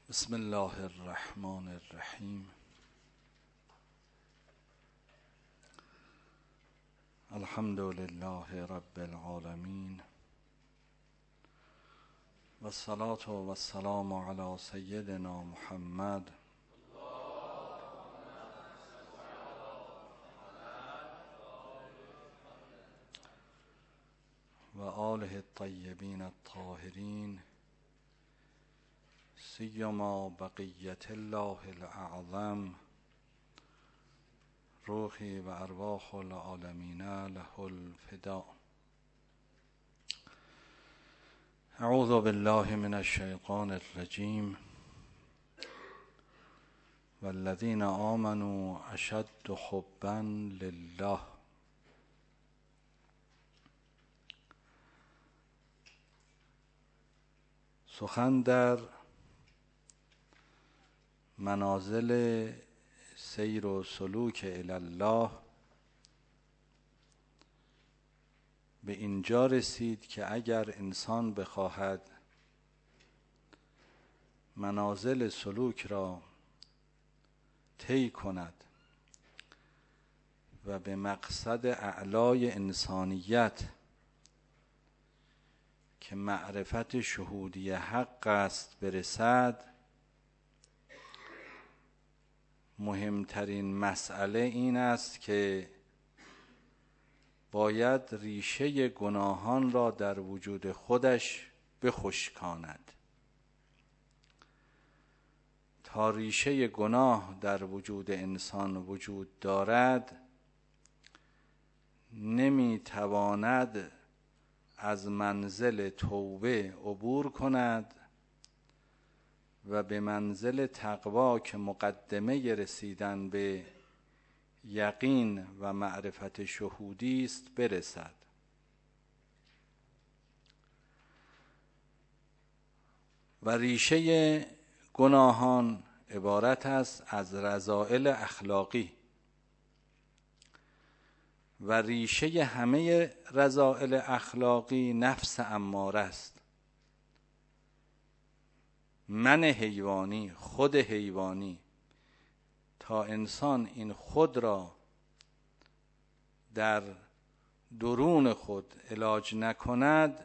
بسم الله الرحمن الرحیم. الحمد لله رب العالمین و الصلاة و السلام علی سیدنا محمد و آله الطیبین الطاهرین، سیما بقیت الله الاعظم روحی و ارواح العالمین له الفداء. اعوذ بالله من الشیطان الرجیم. والذین آمنوا اشد حبا لله. سخن در منازل سیر و سلوک الی الله به اینجا رسید که اگر انسان بخواهد منازل سلوک را طی کند و به مقصد اعلای انسانیت که معرفت شهودی حق است برسد، مهمترین مسئله این است که باید ریشه گناهان را در وجود خودش بخشکاند. تا ریشه گناه در وجود انسان وجود دارد، نمیتواند از منزل توبه عبور کند و به منزل تقوا که مقدمه رسیدن به یقین و معرفت شهودی است برسد. و ریشه گناهان عبارت است از رذائل اخلاقی و ریشه همه رذائل اخلاقی نفس اماره است. من حیوانی، خود حیوانی. تا انسان این خود را در درون خود علاج نکند،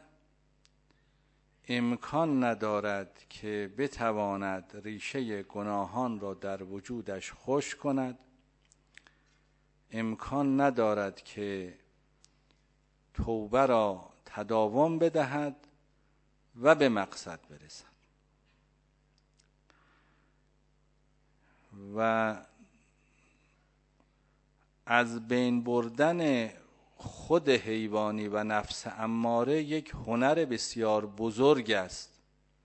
امکان ندارد که بتواند ریشه گناهان را در وجودش خشک کند، امکان ندارد که توبه را تداوم بدهد و به مقصد برسد. و از بین بردن خود حیوانی و نفس اماره یک هنر بسیار بزرگ است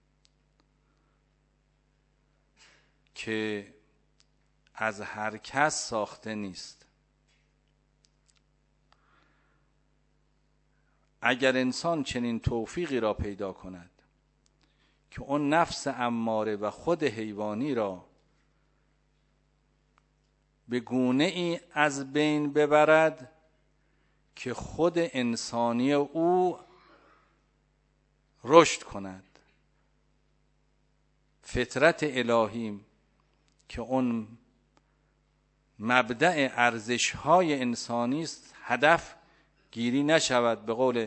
که از هر کس ساخته نیست. اگر انسان چنین توفیقی را پیدا کند که اون نفس اماره و خود حیوانی را به گونه ای از بین ببرد که خود انسانی او رشد کند، فطرت الهی که اون مبدأ ارزش‌های انسانی است هدف گیری نشود. به قول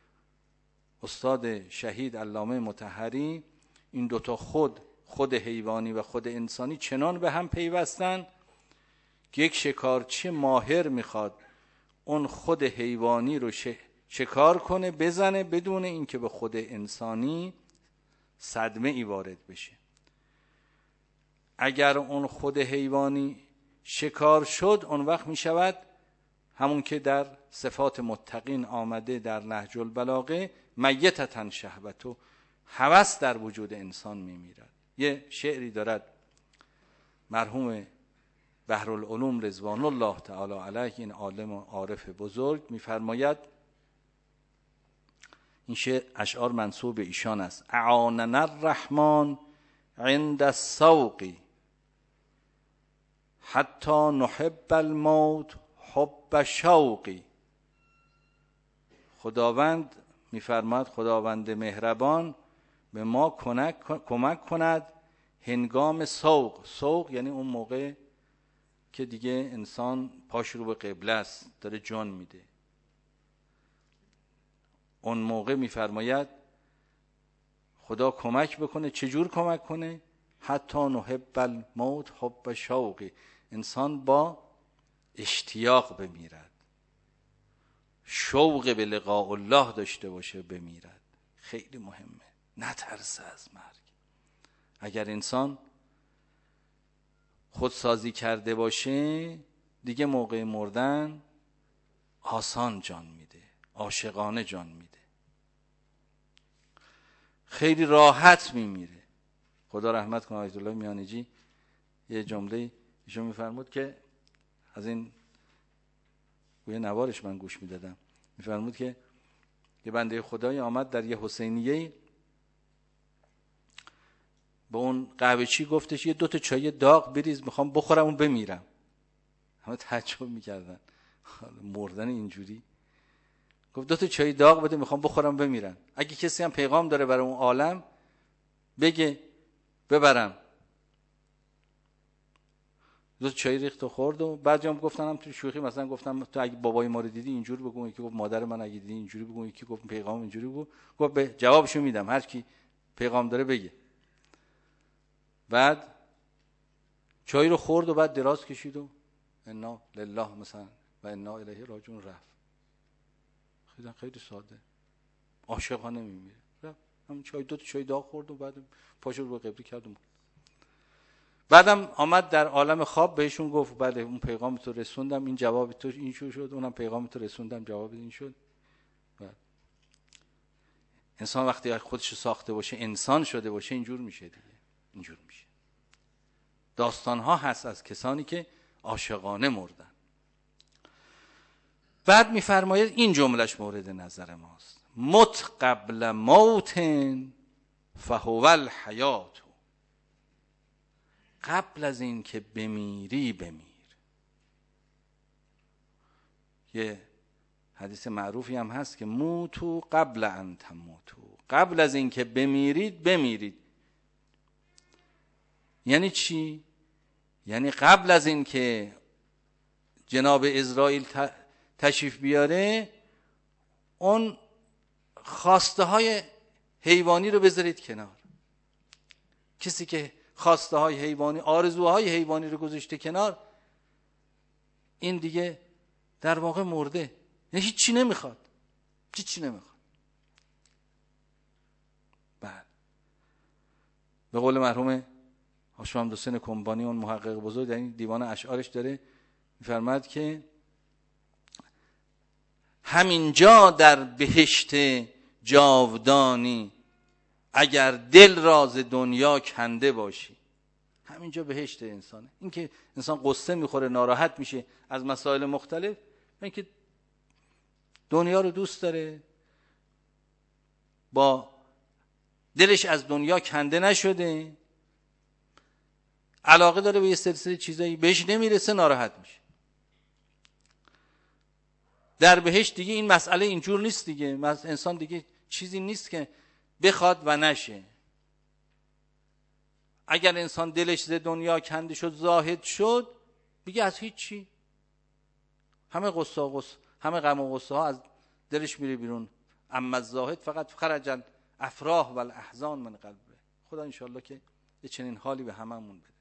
استاد شهید علامه مطهری، این دوتا خود حیوانی و خود انسانی چنان به هم پیوستن که یک شکارچی ماهر میخواد اون خود حیوانی رو شکار کنه، بزنه، بدون اینکه به خود انسانی صدمه ای وارد بشه. اگر اون خود حیوانی شکار شد، اون وقت میشود همون که در صفات متقین آمده در نهج البلاغه، میتة شهوته، هوس در وجود انسان میمیرد. یه شعری دارد مرحوم بحرالعلوم رضوان الله تعالی علیه، این عالم و عارف بزرگ، میفرماید، این شعر اشعار منسوب به ایشان است: اعاننا الرحمن عند السوق حتی نحب الموت حب شوقی. خداوند میفرماد، خداوند مهربان به ما کمک کند هنگام سوق یعنی اون موقع که دیگه انسان پاش رو به قبله است، داره جان میده، اون موقع میفرماید خدا کمک بکنه. چجور کمک کنه؟ حتی نحب الموت حب شوقی، انسان با اشتیاق بمیرد، شوق به لقاء الله داشته باشه بمیرد. خیلی مهمه، نترسه از مرگ. اگر انسان خودسازی کرده باشه دیگه موقع مردن آسان جان میده، عاشقانه جان میده، خیلی راحت میمیره. خدا رحمت کنه آیت الله میانجی یه جمله ایشون میفرمود که از این گویا نوارش من گوش میدادم، میفرمود که یه بنده خدایی آمد در یه حسینیه، به اون قهوه‌چی گفتش یه 2 تا چای داغ بریز میخوام بخورم و بمیرم. همه تعجب میکردن، مردن اینجوری. گفت 2 تا چای داغ بده میخوام بخورم بمیرم، اگه کسی هم پیغام داره برای اون عالم بگه ببرم. 2 تا چای ریخت و خورد. و بعضی هم گفتن هم تو شوخی مثلا گفتم تو اگه بابای ما رو دیدی اینجوری بگو، یکی گفت مادر من اگه دیدی اینجوری بگو، یکی گفت پیغام اینجوری بگو. گفت به جوابشو میدم، هر کی پیغام داره بگه. بعد چای رو خورد و بعد دراز کشید و انا لله مثلا و انا الیه راجعون رفت. خیلی ساده، عاشقانه میمیره. همون چای 2 تا چای داغ خورد و بعد پاشو رو به قبله کرد و مرد. بعدم آمد در عالم خواب بهشون گفت بله اون پیغام تو رسوندم، این جواب تو این شد، اونم پیغام تو رسوندم جواب این شد. بعد انسان وقتی خودش ساخته باشه، انسان شده باشه، اینجور میشه دیگه، اینجور میشه. داستان ها هست از کسانی که عاشقانه مردن. بعد میفرماید این جملهش مورد نظر ماست: مت قبل موت فهو الحیات. قبل از این که بمیری بمیر. یه حدیث معروفی هم هست که موتو قبل ان تموتو، قبل از این که بمیرید بمیرید. یعنی چی؟ یعنی قبل از این که جناب اسرائیل تشریف بیاره اون خواسته های حیوانی رو بذارید کنار. کسی که خواسته های حیوانی، آرزوهای حیوانی رو گذاشته کنار، این دیگه در واقع مرده، یعنی هیچی نمیخواد، هیچی نمیخواد. بعد به قول مرحوم حاج حسین کنبانی اون محقق بزرگ در این دیوان اشعارش داره میفرماد که همینجا در بهشت جاودانی اگر دل راز دنیا کنده باشی. همینجا بهشت انسانه. این که انسان قصه میخوره، ناراحت میشه از مسائل مختلف، این که دنیا رو دوست داره، با دلش از دنیا کنده نشده، علاقه داره به یه سلسله چیزایی، بهش نمیرسه ناراحت میشه. در بهشت دیگه این مسئله اینجور نیست دیگه. انسان دیگه چیزی نیست که بخواد و نشه. اگر انسان دلش ز دنیا کنده شد، زاهد شد، دیگه از هیچی، همه همه غم و غصه ها از دلش میره بیرون. اما الزاهد فقط خرج الافراح و الاحزان من قلبه. خدا انشالله که یه چنین حالی به هممون بده.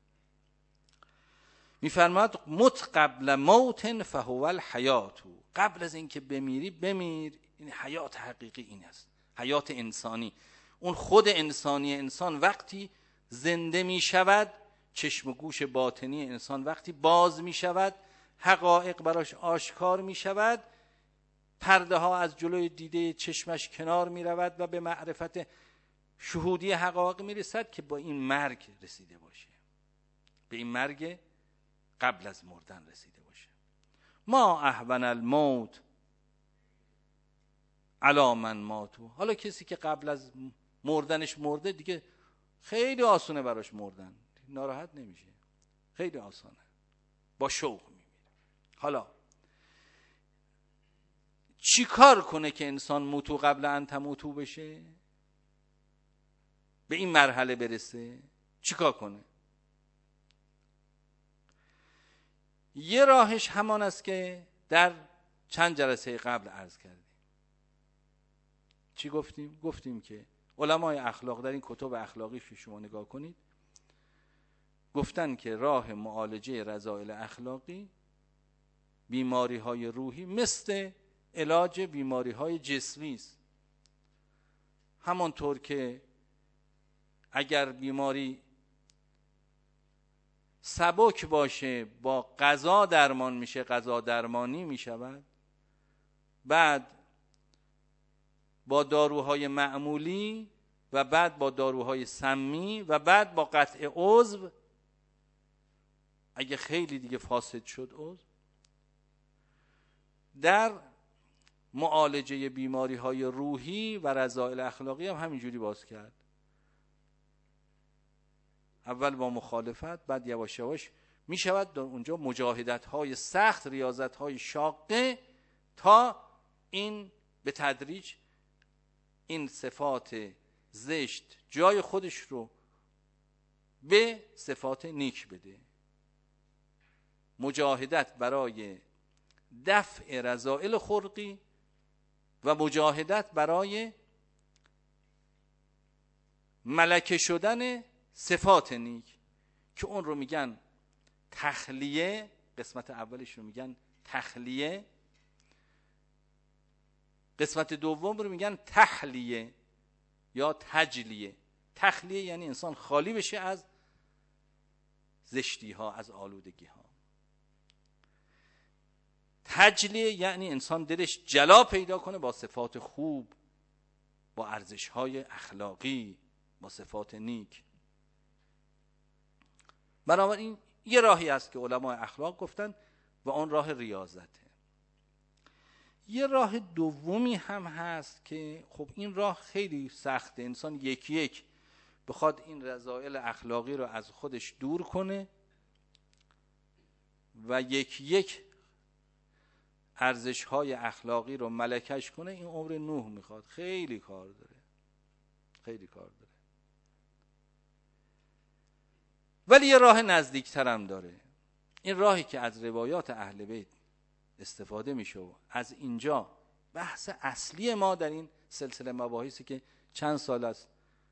میفرماد مت قبل موت فهو الحیات. قبل از اینکه بمیری بمیر. این حیات حقیقی این است، حیات انسانی. اون خود انسانی انسان وقتی زنده می شود، چشم و گوش باطنی انسان وقتی باز می شود، حقایق براش آشکار می شود، پرده ها از جلوی دیده چشمش کنار می رود و به معرفت شهودی حقایق می رسد که با این مرگ رسیده باشه، به این مرگ قبل از مردن رسیده باشه. ما اهون الموت علی من ماتو. حالا کسی که قبل از مردنش مرده دیگه خیلی آسونه براش مردن، ناراحت نمیشه، خیلی آسانه، با شوق میمیره. حالا چی کار کنه که انسان موتو قبل ان تموتو بشه، به این مرحله برسه؟ چیکار کنه؟ یه راهش همان است که در چند جلسه قبل عرض کردیم. چی گفتیم؟ گفتیم که علمای اخلاق در این کتب اخلاقی که شما نگاه کنید گفتن که راه معالجه رذائل اخلاقی بیماری های روحی مثل علاج بیماری های جسمی است. همانطور که اگر بیماری سبک باشه با غذا درمان میشه، غذا درمانی میشود، بعد با داروهای معمولی و بعد با داروهای سمی و بعد با قطع عضو، اگه خیلی دیگه فاسد شد عضو، در معالجه بیماری های روحی و رذائل اخلاقی هم همینجوری باز کرد. اول با مخالفت، بعد یواش یواش می شود در اونجا مجاهدت های سخت، ریاضت های شاقه، تا این به تدریج این صفات زشت جای خودش رو به صفات نیک بده. مجاهدت برای دفع رذائل خلقی و مجاهدت برای ملکه شدن صفات نیک که اون رو میگن تخلیه. قسمت اولش رو میگن تخلیه، قسمت دوم رو میگن تحلیه یا تجلیه. تخلیه یعنی انسان خالی بشه از زشتی ها، از آلودگی ها. تجلیه یعنی انسان دلش جلا پیدا کنه با صفات خوب، با ارزش های اخلاقی، با صفات نیک. بنابراین یه راهی است که علمای اخلاق گفتن و آن راه ریاضته. یه راه دومی هم هست که خب این راه خیلی سخته. انسان یکی یک بخواد این رذائل اخلاقی رو از خودش دور کنه و یکی یک ارزش‌های اخلاقی رو ملکش کنه، این عمر نوح میخواد. خیلی کار داره، خیلی کار داره. ولی یه راه نزدیکتر هم داره. این راهی که از روایات اهل بیت استفاده میشه و از اینجا بحث اصلی ما در این سلسله مباحثی که چند سال است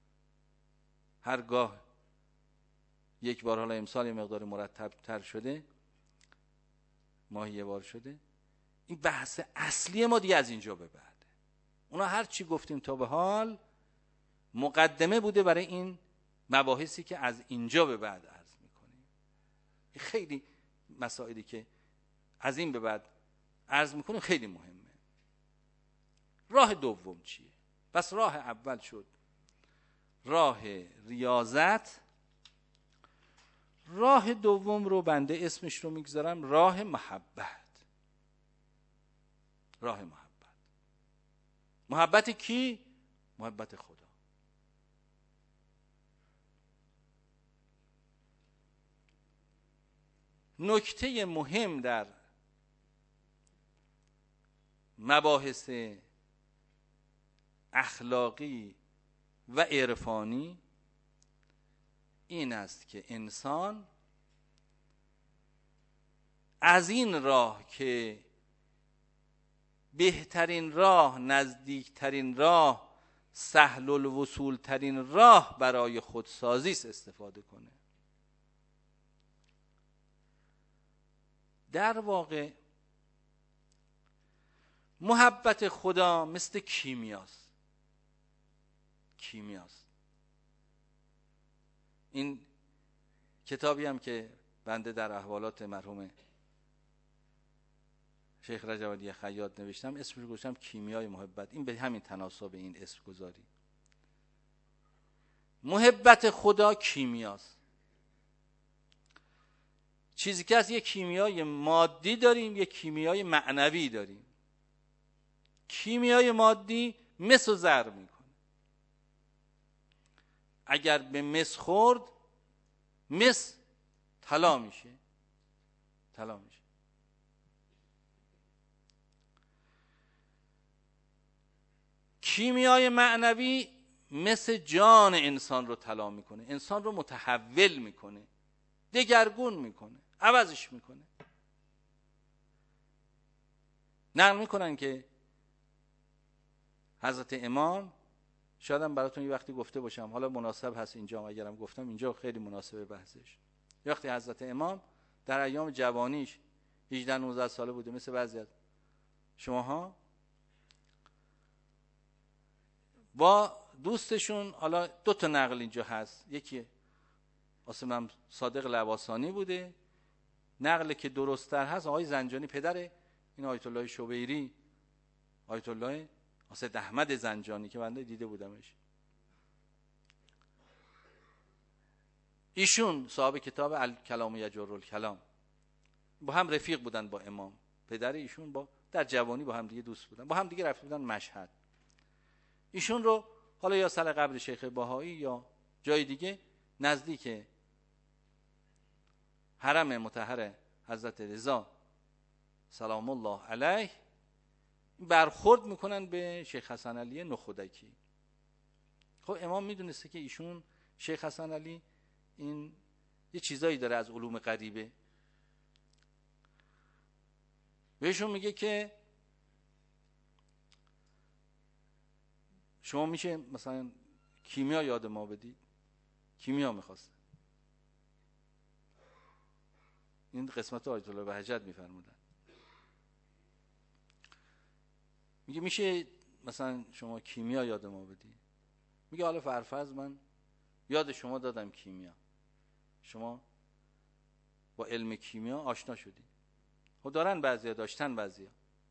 هرگاه یک بار، حالا امسال یه مقدار مرتب تر شده، ماهی یه بار شده، این بحث اصلی ما دیگه از اینجا به بعده. اونا هر چی گفتیم تا به حال مقدمه بوده برای این مباحثی که از اینجا به بعد عرض میکنیم. خیلی مسائلی که از این به بعد عرض میکنیم خیلی مهمه. راه دوم چیه؟ پس راه اول شد راه ریاضت. راه دوم رو بنده اسمش رو میگذارم راه محبت. راه محبت. محبت کی؟ محبت خدا. نکته مهم در مباحث اخلاقی و عرفانی این است که انسان از این راه که بهترین راه، نزدیکترین راه، سهل الوصول ترین راه برای خودسازی است استفاده کنه. در واقع محبت خدا مثل کیمیاست. کیمیاست. این کتابی هم که بنده در احوالات مرحوم شیخ رجب علی خیاط نوشتم، اسمش رو گذاشتم کیمیای محبت. این به همین تناسب این اسم گذاری. محبت خدا کیمیاست. چیزی که از یک کیمیای مادی داریم، یک کیمیای معنوی داریم. کیمیای مادی مس و زر میکنه. اگر به مس خورد، مس طلا میشه. طلا میشه. کیمیای معنوی مثل جان انسان رو طلا میکنه، انسان رو متحول میکنه، دگرگون میکنه، عوضش میکنه. نقل میکنن که حضرت امام، شاید هم براتون یه وقتی گفته باشم، حالا مناسب هست اینجا، اگرم گفتم اینجا خیلی مناسبه بحثش. وقتی حضرت امام در ایام جوانیش 18-19 ساله بوده، مثل بعضی از شماها، با دوستشون، حالا 2 نقل اینجا هست، یکی آسمم صادق لواسانی بوده، نقل که درست‌تر هست آقای زنجانی، پدر این آیت الله شبیری، آیت الله سید احمد زنجانی که بنده دیده بودمش. ایشون صاحب کتاب الکلام یجر الکلام، با هم رفیق بودن با امام. پدر ایشون با در جوانی با هم دیگه دوست بودن، با هم دیگه رفته بودن مشهد. ایشون رو حالا یا سر قبر شیخ بهایی یا جای دیگه نزدیک حرم مطهر حضرت رضا سلام الله علیه برخورد میکنن به شیخ حسن علی نخودکی. خب امام میدونسته که ایشون شیخ حسن علی این یه چیزایی داره از علوم غریبه. بهشون میگه که شما میشه مثلا کیمیا یاد ما بدید. کیمیا میخواست، این قسمت آیت الله بهجت میفرمودن، میگه میشه مثلا شما کیمیا یاد ما بدید. میگه حالا فرفرض من یاد شما دادم کیمیا، شما با علم کیمیا آشنا شدید. خب دارن بعضیا، داشتن بعضیا،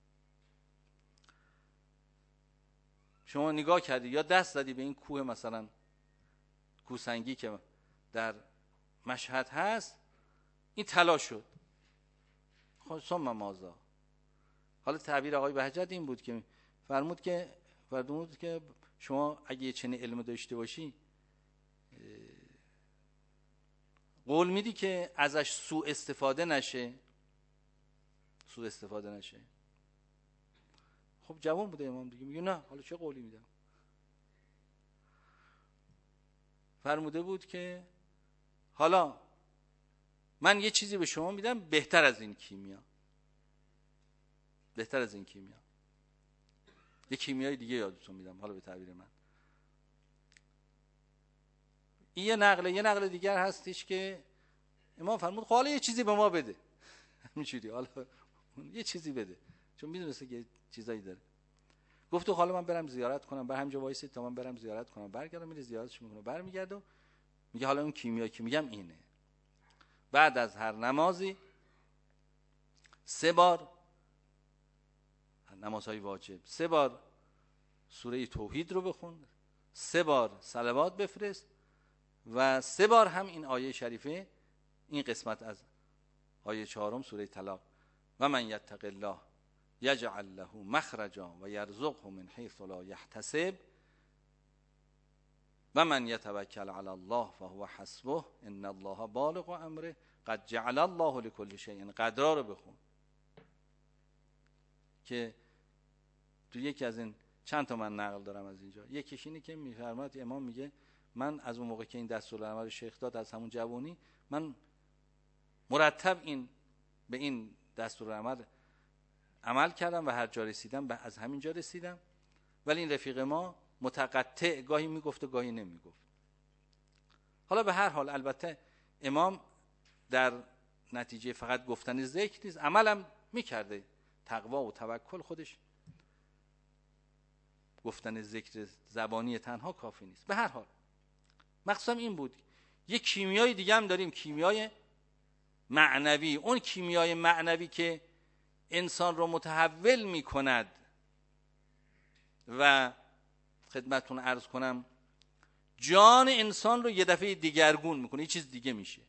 شما نگاه کردی یا دست زدی به این کوه، مثلا کوه سنگی که در مشهد هست، این طلا شد. خب ثم ماذا؟ حالا تعبیر آقای بهجت این بود که فرمود که شما اگه یه چنین علم داشته باشی، قول میدی که ازش سوء استفاده نشه. خب جوان بوده امام دیگه، میگه نه حالا چه قولی میدم. فرموده بود که حالا من یه چیزی به شما میدم بهتر از این کیمیا، یه کیمیای دیگه یادتون میدم. حالا به تعبیر من این یه نقل دیگر هستش که امام فرمود خب حالا یه چیزی به ما بده. همینجوری حالا یه چیزی بده، چون میدونسته که چیزایی داره. گفت حالا من برم زیارت کنم، بر همجا وایسید تا من برم زیارت کنم، برگردم. میره زیارتش میکنه، برمیگرده و میگه حالا اون کیمیایی که میگم اینه. بعد از هر نمازی 3 بار، نمازهای واجب 3 بار سوره توحید رو بخون، 3 بار صلوات بفرست و 3 بار هم این آیه شریفه، این قسمت از آیه 4 سوره طلاق، و من یتق الله یجعل له مخرجا و یرزقه من حیث لا یحتسب و من یتوکل علی الله فهو حسبه ان الله بالغ امره قد جعل الله لكل شیء قدرا رو بخون. که تو یکی از این چند تا من نقل دارم از اینجا، یکیش اینه که میفرماد امام میگه من از اون موقع که این دستورالعمل شیخ داد، از همون جوانی من مرتب به این دستورالعمل عمل کردم و هر جا رسیدم از همین جا رسیدم. ولی این رفیق ما متقطع، گاهی میگفت و گاهی نمیگفت. حالا به هر حال البته امام در نتیجه فقط گفتن ذکر نیست، عملم میکرده. تقوا و توکل خودش گفتن ذکر زبانی تنها کافی نیست. به هر حال مقصودم این بود. یک کیمیای دیگه هم داریم، کیمیای معنوی. اون کیمیای معنوی که انسان رو متحول میکند و خدمتتون عرض کنم جان انسان رو یه دفعه دیگرگون میکنه، یه چیز دیگه میشه،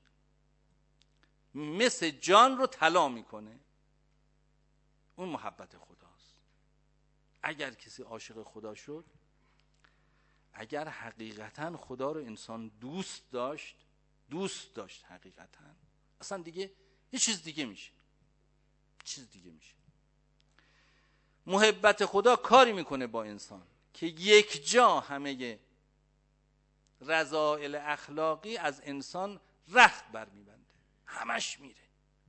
مثل جان رو طلا میکنه. اون محبت خداست. اگر کسی عاشق خدا شد، اگر حقیقتا خدا رو انسان دوست داشت حقیقتا، اصلا دیگه یه چیز دیگه میشه، محبت خدا کاری میکنه با انسان که یک جا همه رذائل اخلاقی از انسان رخت برمیبنده، همش میره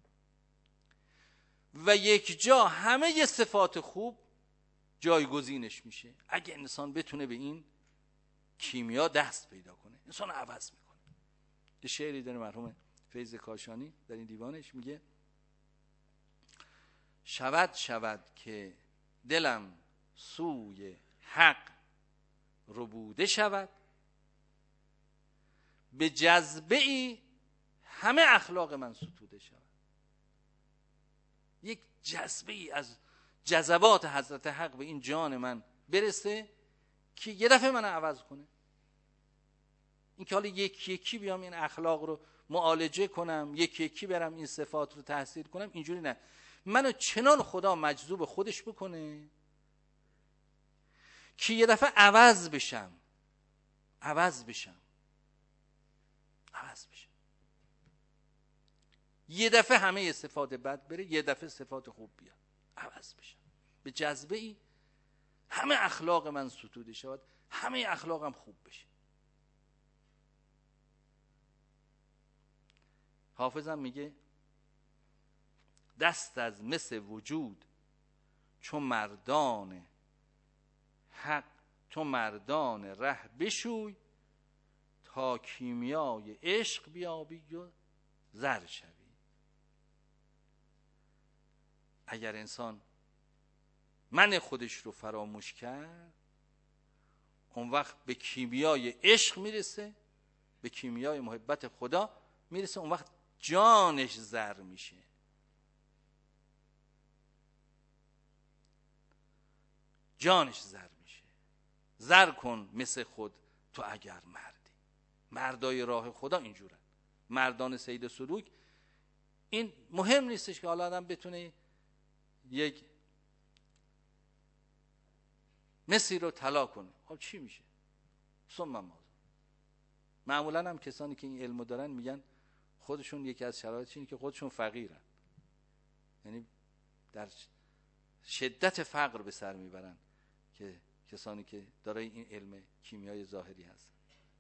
و یک جا همه صفات خوب جایگزینش میشه. اگه انسان بتونه به این کیمیا دست پیدا کنه، انسان عوض میکنه. یه شعری داره مرحوم فیض کاشانی در این دیوانش میگه: شود که دلم سوی حق ربوده شود، به جذبه ای همه اخلاق من ستوده شود. یک جذبه ای از جذبات حضرت حق به این جان من برسه که یه دفعه من عوض کنه. این که حالا یکی یکی بیام این اخلاق رو معالجه کنم، یکی یکی برم این صفات رو تحصیل کنم، اینجوری نه. منو چنان خدا مجذوب خودش بکنه که یه دفعه عوض بشم. یه دفعه همه صفات بد بره، یه دفعه صفات خوب بیاد، عوض بشم. به جذبه ای همه اخلاق من ستوده شود، همه اخلاقم خوب بشه. حافظم میگه: دست از مس وجود چو مردان حق، تو مردان ره بشوی، تا کیمیای عشق بیابی و زر شوی. اگر انسان من خودش رو فراموش کرد، اون وقت به کیمیای عشق میرسه، به کیمیای محبت خدا میرسه، اون وقت جانش زر میشه. زر کن مثل خود تو اگر مردی. مردای راه خدا اینجورن، مردان سید سلوک. این مهم نیستش که حالا آدم بتونه یک مسی رو طلا کنه، خب چی میشه؟ معمولا هم کسانی که این علمو دارن میگن خودشون یکی از شرایطش اینه که خودشون فقیرن، یعنی در شدت فقر به سر میبرن که کسانی که دارای این علم کیمیای ظاهری هستن.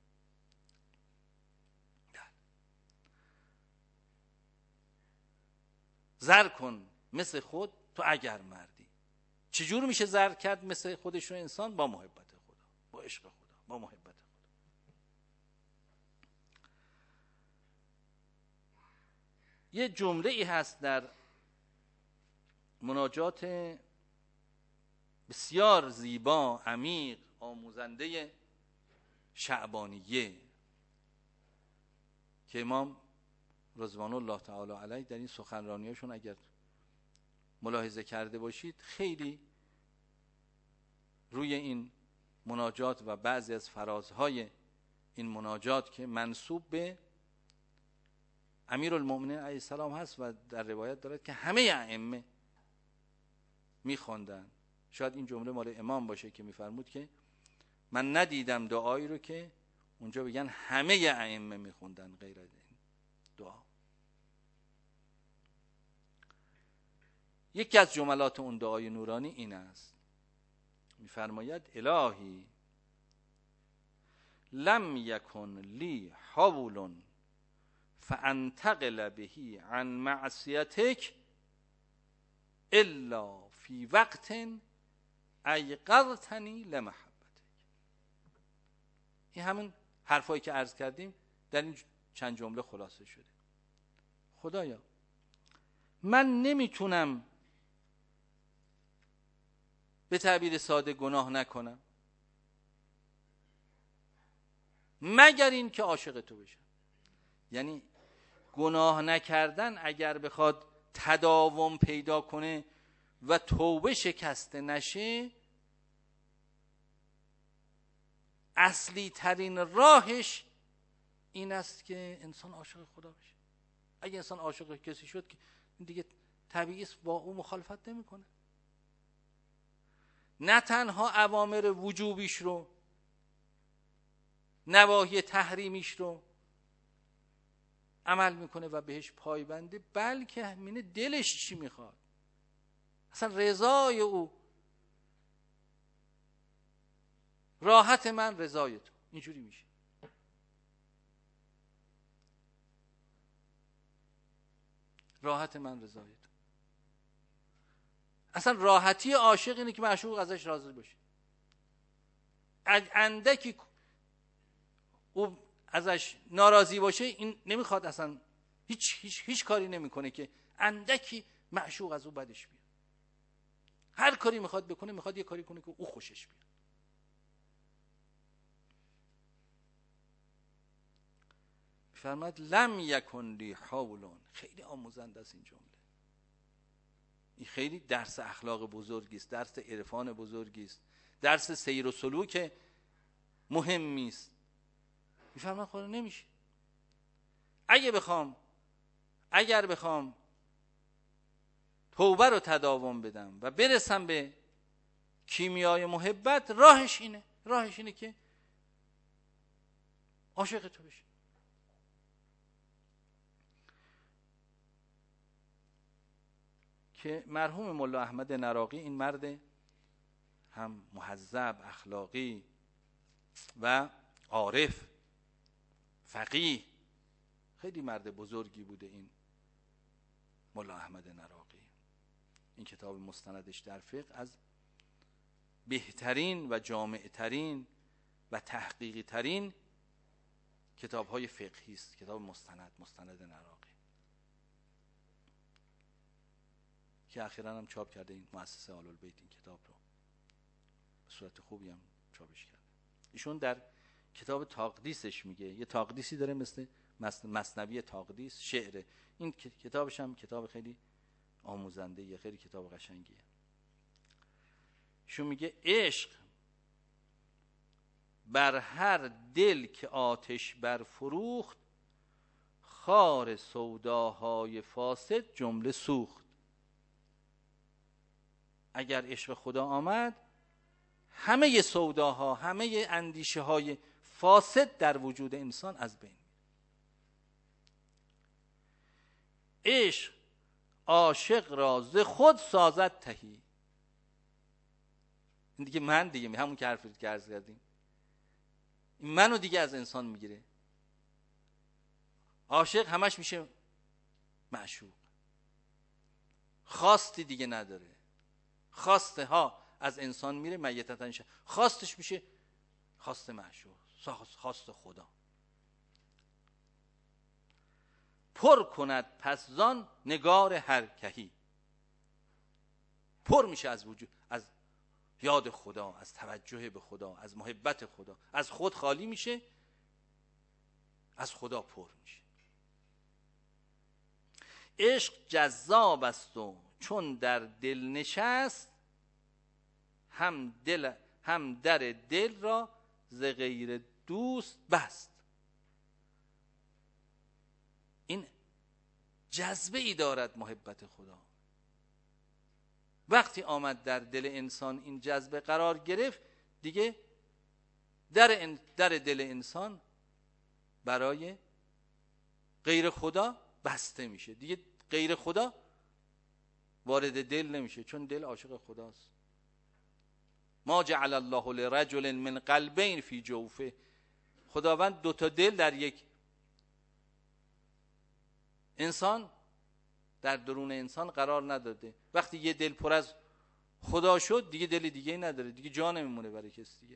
زر کن مثل خود تو اگر مردی. چجور میشه زر کرد مثل خودش رو انسان؟ با محبت خدا، با عشق خدا، با محبت خدا. یه جمله ای هست در مناجات بسیار زیبا، عمیق، آموزنده شعبانیه که امام رضوان الله تعالی علیه در این سخنرانیاشون اگر ملاحظه کرده باشید، خیلی روی این مناجات و بعضی از فرازهای این مناجات که منسوب به امیرالمؤمنین علیه السلام هست و در روایت دارد که همه ائمه میخواندن. شاید این جمله مال امام باشه که میفرمود که من ندیدم دعایی رو که اونجا بگن همه ائمه میخوندن غیر از این دعا. یکی از جملات اون دعای نورانی این است، میفرماید: الهی لم یکن لی حول فانتقل بهی عن معصیتک الا فی وقت ایقظتنی لمحبتک. این همون حرفایی که عرض کردیم در این چند جمله خلاصه شده. خدایا من نمیتونم به تعبیر ساده گناه نکنم مگر این که عاشق تو بشم. یعنی گناه نکردن اگر بخواد تداوم پیدا کنه و توبه شکسته نشه، اصلی ترین راهش این است که انسان عاشق خدا بشه. اگه انسان عاشق کسی شد که دیگه طبیعی است با او مخالفت نمیکنه. نه تنها اوامر وجوبیش رو، نواهی تحریمیش رو عمل میکنه و بهش پایبنده، بلکه همین دلش چی میخواد، اصلا رضای او، راحت من رضای تو، اینجوری میشه. راحت من رضای تو. اصلا راحتی عاشق اینه که معشوق ازش راضی باشه. اندکی او ازش ناراضی باشه این نمیخواد، اصلا هیچ کاری نمیکنه که اندکی معشوق از او بدش بیاد. هر کاری میخواد بکنه، میخواد یه کاری کنه که او خوشش بیاد. فرماد لم یکن لی حولون. خیلی آموزنده است این جمله. این خیلی درس اخلاق بزرگی است، درس عرفان بزرگی است، درس سیر و سلوک مهمی است. میفرماد خود نمیشه. اگر بخوام توبه رو تداوم بدم و برسم به کیمیای محبت، راهش اینه که عاشق تو بشم. که مرحوم ملا احمد نراقی، این مرد هم مهذب، اخلاقی و عارف، فقیه، خیلی مرد بزرگی بوده این ملا احمد نراقی. این کتاب مستندش در فقه از بهترین و جامعترین و تحقیقی ترین کتاب‌های فقهی است. کتاب مستند نراقی که اخیراً هم چاپ کرده این مؤسسه آل‌البیت این کتاب رو، به صورت خوبی هم چاپش کرده. ایشون در کتاب تاقدیسش میگه، یه تاقدیسی داره مثل مثنوی تاقدیس، شعره. این کتابش هم کتاب خیلی آموزنده، یه خیلی کتاب قشنگیه. ایشون میگه عشق بر هر دل که آتش برفروخت، خار سوداهای فاسد جمله سوخت. اگر عشق خدا آمد، همه سوداها، همه اندیشه های فاسد در وجود انسان از بین میره. عشق عاشق را ز خود سازد تهی. این دیگه همون که حرفی که عرض کردیم، این منو دیگه از انسان میگیره. عاشق همش میشه معشوق، خواستی دیگه نداره. خواسته ها از انسان میره، میتتن شه، خواستش میشه خواست معشوق، خواست خدا. پر کند پس زان نگار هر کهی. پر میشه از وجود، از یاد خدا، از توجه به خدا، از محبت خدا، از خود خالی میشه، از خدا پر میشه. عشق جذاب است و چون در دل نشست، هم در دل را ز غیر دوست بست. این جذبه ای دارد محبت خدا. وقتی آمد در دل انسان این جذبه قرار گرفت، دیگه در دل انسان برای غیر خدا بسته میشه. دیگه غیر خدا وارد دل نمیشه، چون دل عاشق خداست. ما جعل الله لرجل من قلبین فی جوفه. خداوند 2 تا دل در یک انسان، در درون انسان قرار نداده. وقتی یه دل پر از خدا شد، دیگه دل دیگه نداره، دیگه جا نمیمونه برای کسی دیگه.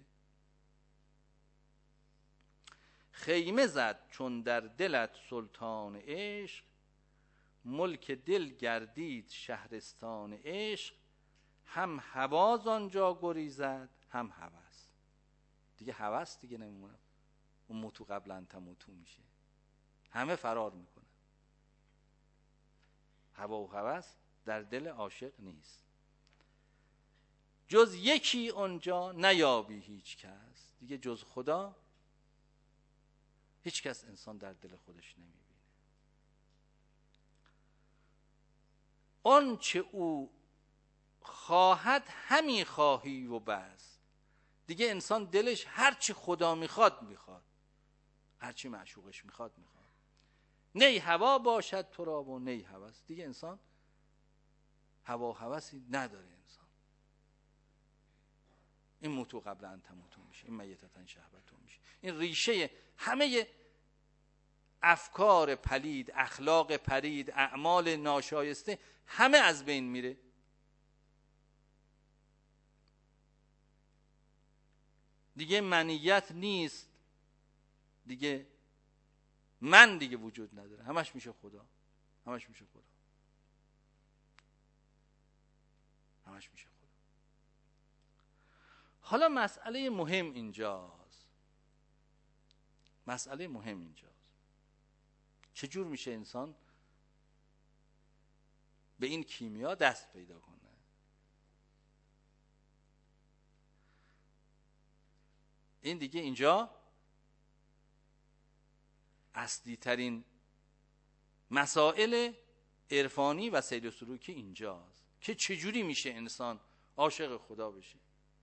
خیمه زد چون در دلت سلطان عشق، ملک دل گردید شهرستان عشق. هم هواز آنجا گریزد هم هوس. دیگه هوس دیگه نمیمونه، اون موتو قبل ان تموتو میشه، همه فرار میکنه. هوا و هوس در دل عاشق نیست. جز یکی اونجا نیابی هیچ کس. دیگه جز خدا هیچ کس انسان در دل خودش نمیبینه. آنچه او خواهد همی خواهی و بس. دیگه انسان دلش هرچی خدا میخواد، هرچی معشوقش میخواد. نی هوا باشد تو را و نی هوس. دیگه انسان هوا و هوسی نداره. انسان این موتو قبل ان تموتو میشه، این میتتن شهوتو میشه. این ریشه همه افکار پلید، اخلاق پلید، اعمال ناشایسته همه از بین میره. دیگه منیت نیست، دیگه من دیگه وجود نداره، همش میشه خدا، همش میشه خدا، همش میشه خدا. حالا مسئله مهم اینجاست، مسئله مهم اینجاست چجور میشه انسان به این کیمیا دست پیدا کنه. این دیگه اینجا اصلی ترین مسائل عرفانی و سیر و سلوکی اینجاست که چجوری میشه انسان عاشق خدا بشه،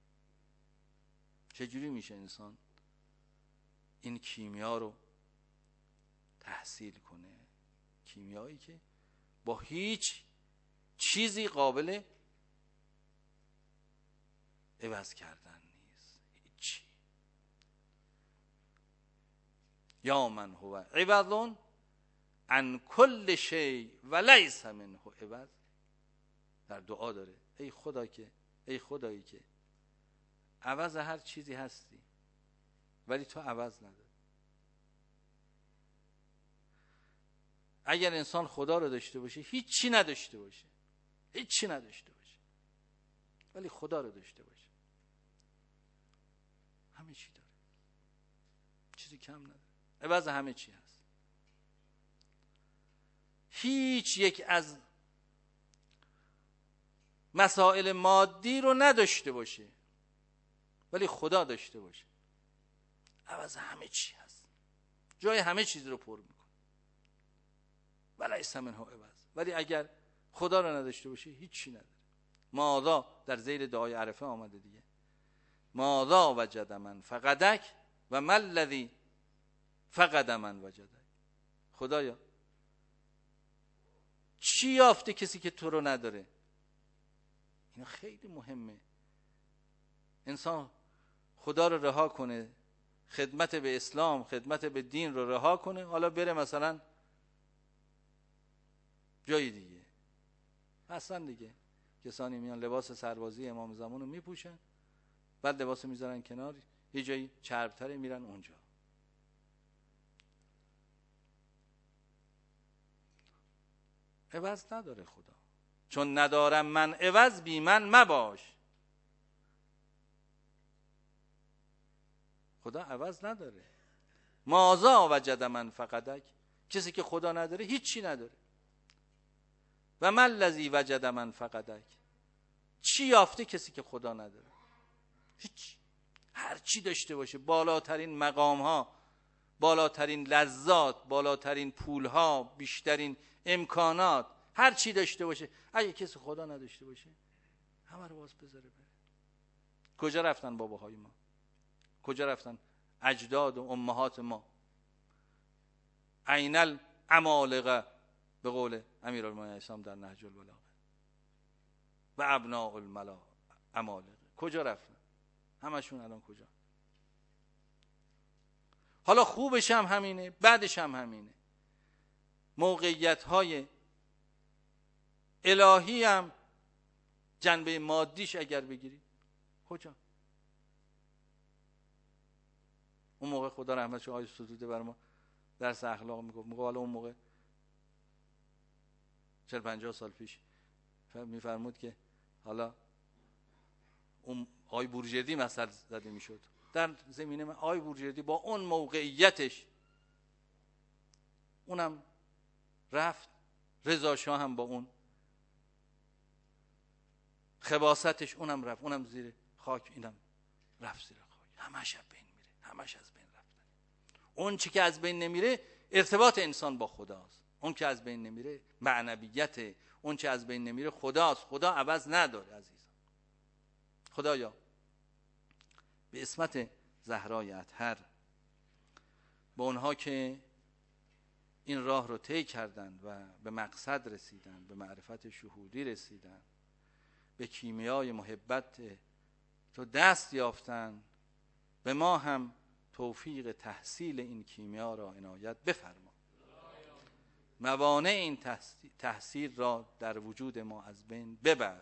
چجوری میشه انسان این کیمیا رو تحصیل کنه، کیمیایی که با هیچ چیزی قابل عوض کردن نیست، هیچی. یا من هو عوض عن کل شیء و لیس منه عوض. در دعا داره ای خدا که، ای خدایی که عوض هر چیزی هستی ولی تو عوض نداری. اگر انسان خدا رو داشته باشه، هیچی نداشته باشه، هیچی نداشته باشه، ولی خدا رو داشته باشه، همه چی داره، چیزی کم نداره، عوض همه چی هست. هیچ یک از مسائل مادی رو نداشته باشه ولی خدا داشته باشه، عوض همه چی هست، جای همه چیز رو پر میکنه، ولیس منه عوض. ولی اگر خدا رو نداشته باشه هیچی نداره. ماذا در ذیل دعای عرفه آمده دیگه، ماذا وجد من فقدک و ما الذی فقد من وجدک. خدایا چی یافته کسی که تو رو نداره؟ این خیلی مهمه. انسان خدا رو رها کنه، خدمت به اسلام، خدمت به دین رو رها کنه، حالا بره مثلا جای دیگه. اصلا دیگه کسانی میان لباس سربازی امام زمان رو میپوشن، بعد لباس میذارن کنار، یه جایی چربتره میرن اونجا. عوض نداره خدا، چون ندارم من عوض بی من مباش. خدا عوض نداره. ماذا وجد من فقدک، کسی که خدا نداره هیچی نداره. و ما الذی وجد من فقدک، چی یافته کسی که خدا نداره؟ هیچ. هر چی داشته باشه، بالاترین مقام ها، بالاترین لذات، بالاترین پول ها، بیشترین امکانات، هر چی داشته باشه، اگه کسی خدا نداشته باشه همه رو باز بذاره بره. کجا رفتن باباهای ما؟ کجا رفتن اجداد و امهات ما؟ عین العمالقه به قول امیرالمومنین اسلام در نهج البلاغه، و ابناء العمالقه کجا رفتن؟ همشون الان کجا؟ حالا خوبش هم همینه، بعدش هم همینه. موقعیت های الهی هم جنبه مادیش اگر بگیری کجا؟ اون موقع خدا رحمتش آقای ستوده بر ما درس اخلاق میگفت، حالا اون موقع 40-50 سال پیش میفرمود که حالا اون آقای بورژردی مثل زده میشد در زمینه من. آقای بورژردی با اون موقعیتش اونم رفت، رضا شاه هم با اون خباستش اونم رفت، اونم زیر خاک، اینم رفت زیر خاک. همش از بین میره، همش از بین رفتن. اون چی که از بین نمیره ارتباط انسان با خداست، اون که از بین نمیره معنویت، اون چی از بین نمیره خداست. خدا عوض نداره عزیزان. خدایا به اسمت زهرای اطهر با اونها که این راه رو طی کردند و به مقصد رسیدند، به معرفت شهودی رسیدند، به کیمیای محبت تو دست یافتند، به ما هم توفیق تحصیل این کیمیا را عنایت بفرما. موانع این تحصیل را در وجود ما از بین ببر.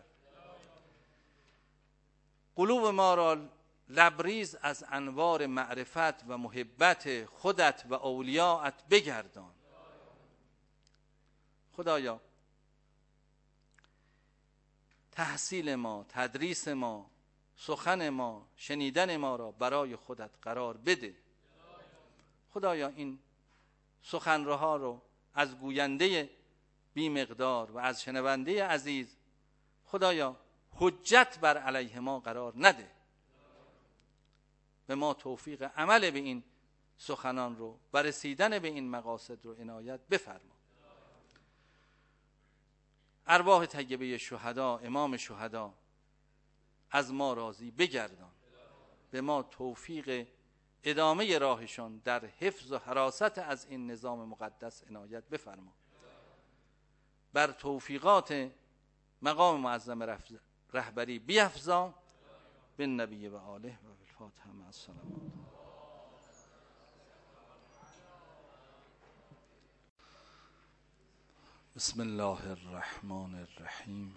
قلوب ما را لبریز از انوار معرفت و محبت خودت و اولیاءت بگردان. خدایا تحصیل ما، تدریس ما، سخن ما، شنیدن ما را برای خودت قرار بده. خدایا این سخنرها رو از گوینده بی مقدار و از شنونده عزیز خدایا حجت بر علیه ما قرار نده. به ما توفیق عمل به این سخنان رو و رسیدن به این مقاصد رو عنایت بفرما. ارواح طیبه شهدا، امام شهدا از ما راضی بگردان. به ما توفیق ادامه راهشان در حفظ و حراست از این نظام مقدس عنایت بفرما. بر توفیقات مقام معظم رهبری بیفزا. بالنبی و آله و بالفاتحه مع السلامات. بسم الله الرحمن الرحیم.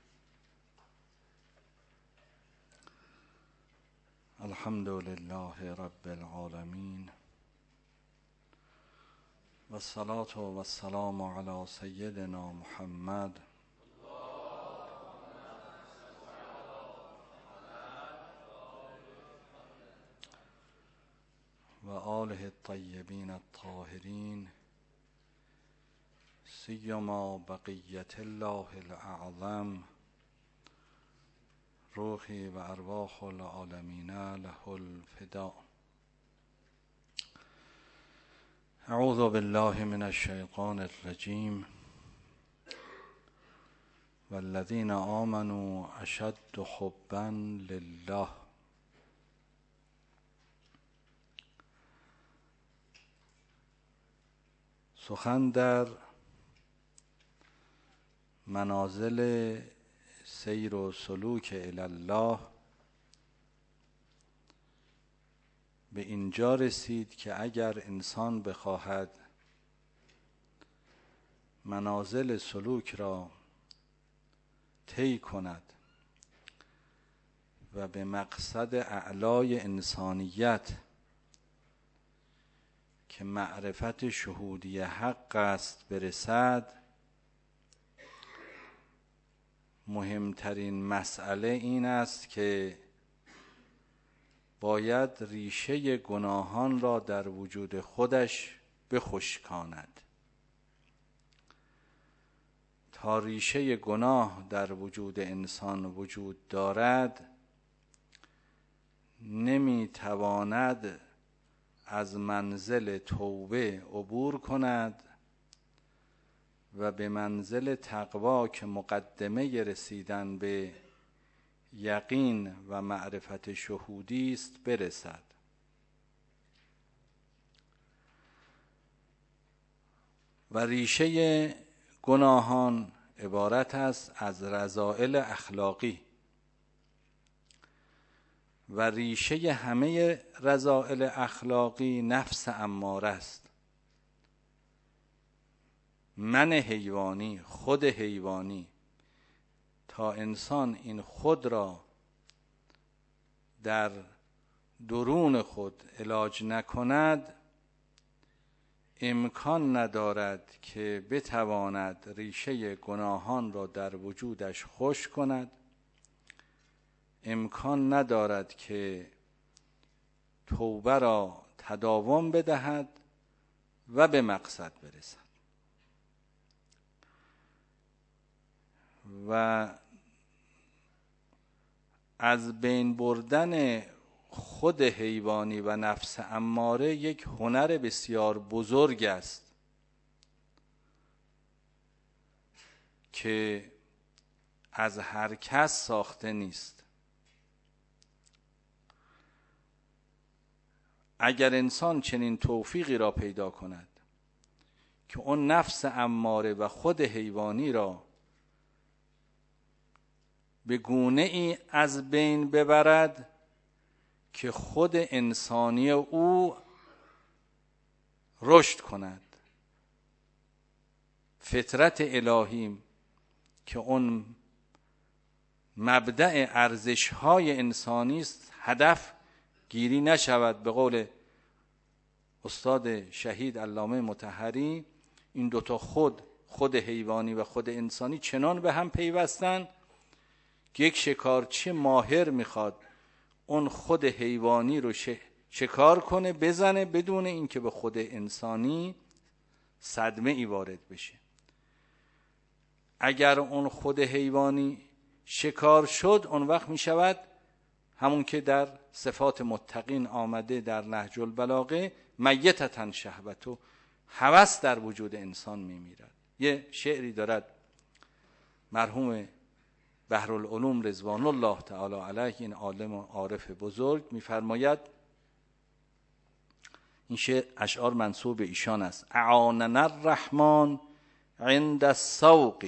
الحمد لله رب العالمین و الصلاة و السلام علی سیدنا محمد و آله الطیبین الطاهرین سیما بقیت الله الاعظم روحی و ارواح العالمین له الفداء. اعوذ بالله من الشیطان الرجیم. والذین آمنوا اشد حبا لله. سخن در منازل سیر و سلوک الی الله به اینجا رسید که اگر انسان بخواهد منازل سلوک را طی کند و به مقصد اعلای انسانیت که معرفت شهودی حق است برسد، مهمترین مسئله این است که باید ریشه گناهان را در وجود خودش بخشکاند. تا ریشه گناه در وجود انسان وجود دارد، نمیتواند از منزل توبه عبور کند و به منزل تقوا که مقدمه رسیدن به یقین و معرفت شهودی است برسد. و ریشه گناهان عبارت است از رذائل اخلاقی و ریشه همه رذائل اخلاقی نفس اماره است. من حیوانی، خود حیوانی. تا انسان این خود را در درون خود علاج نکند، امکان ندارد که بتواند ریشه گناهان را در وجودش خشک کند، امکان ندارد که توبه را تداوم بدهد و به مقصد برسد. و از بین بردن خود حیوانی و نفس اماره یک هنر بسیار بزرگ است که از هر کس ساخته نیست. اگر انسان چنین توفیقی را پیدا کند که اون نفس اماره و خود حیوانی را به گونه ای از بین ببرد که خود انسانی او رشد کند فطرت الهی که اون مبدأ ارزش‌های انسانی است هدف گیری نشود. به قول استاد شهید علامه مطهری، این دوتا خود حیوانی و خود انسانی چنان به هم پیوستن که یک شکارچی ماهر میخواد اون خود حیوانی رو شکار کنه، بزنه، بدون اینکه به خود انسانی صدمه ای وارد بشه. اگر اون خود حیوانی شکار شد، اون وقت می شود همون که در صفات متقین آمده در نهج البلاغه، میتتن شهوتو، هوس در وجود انسان می میرد. یه شعری دارد مرحوم بحرالعلوم رضوان الله تعالی علیه، این عالم و عارف بزرگ، میفرماید، این شعر اشعار منسوب به ایشان است: اعاننا الرحمن عند السوق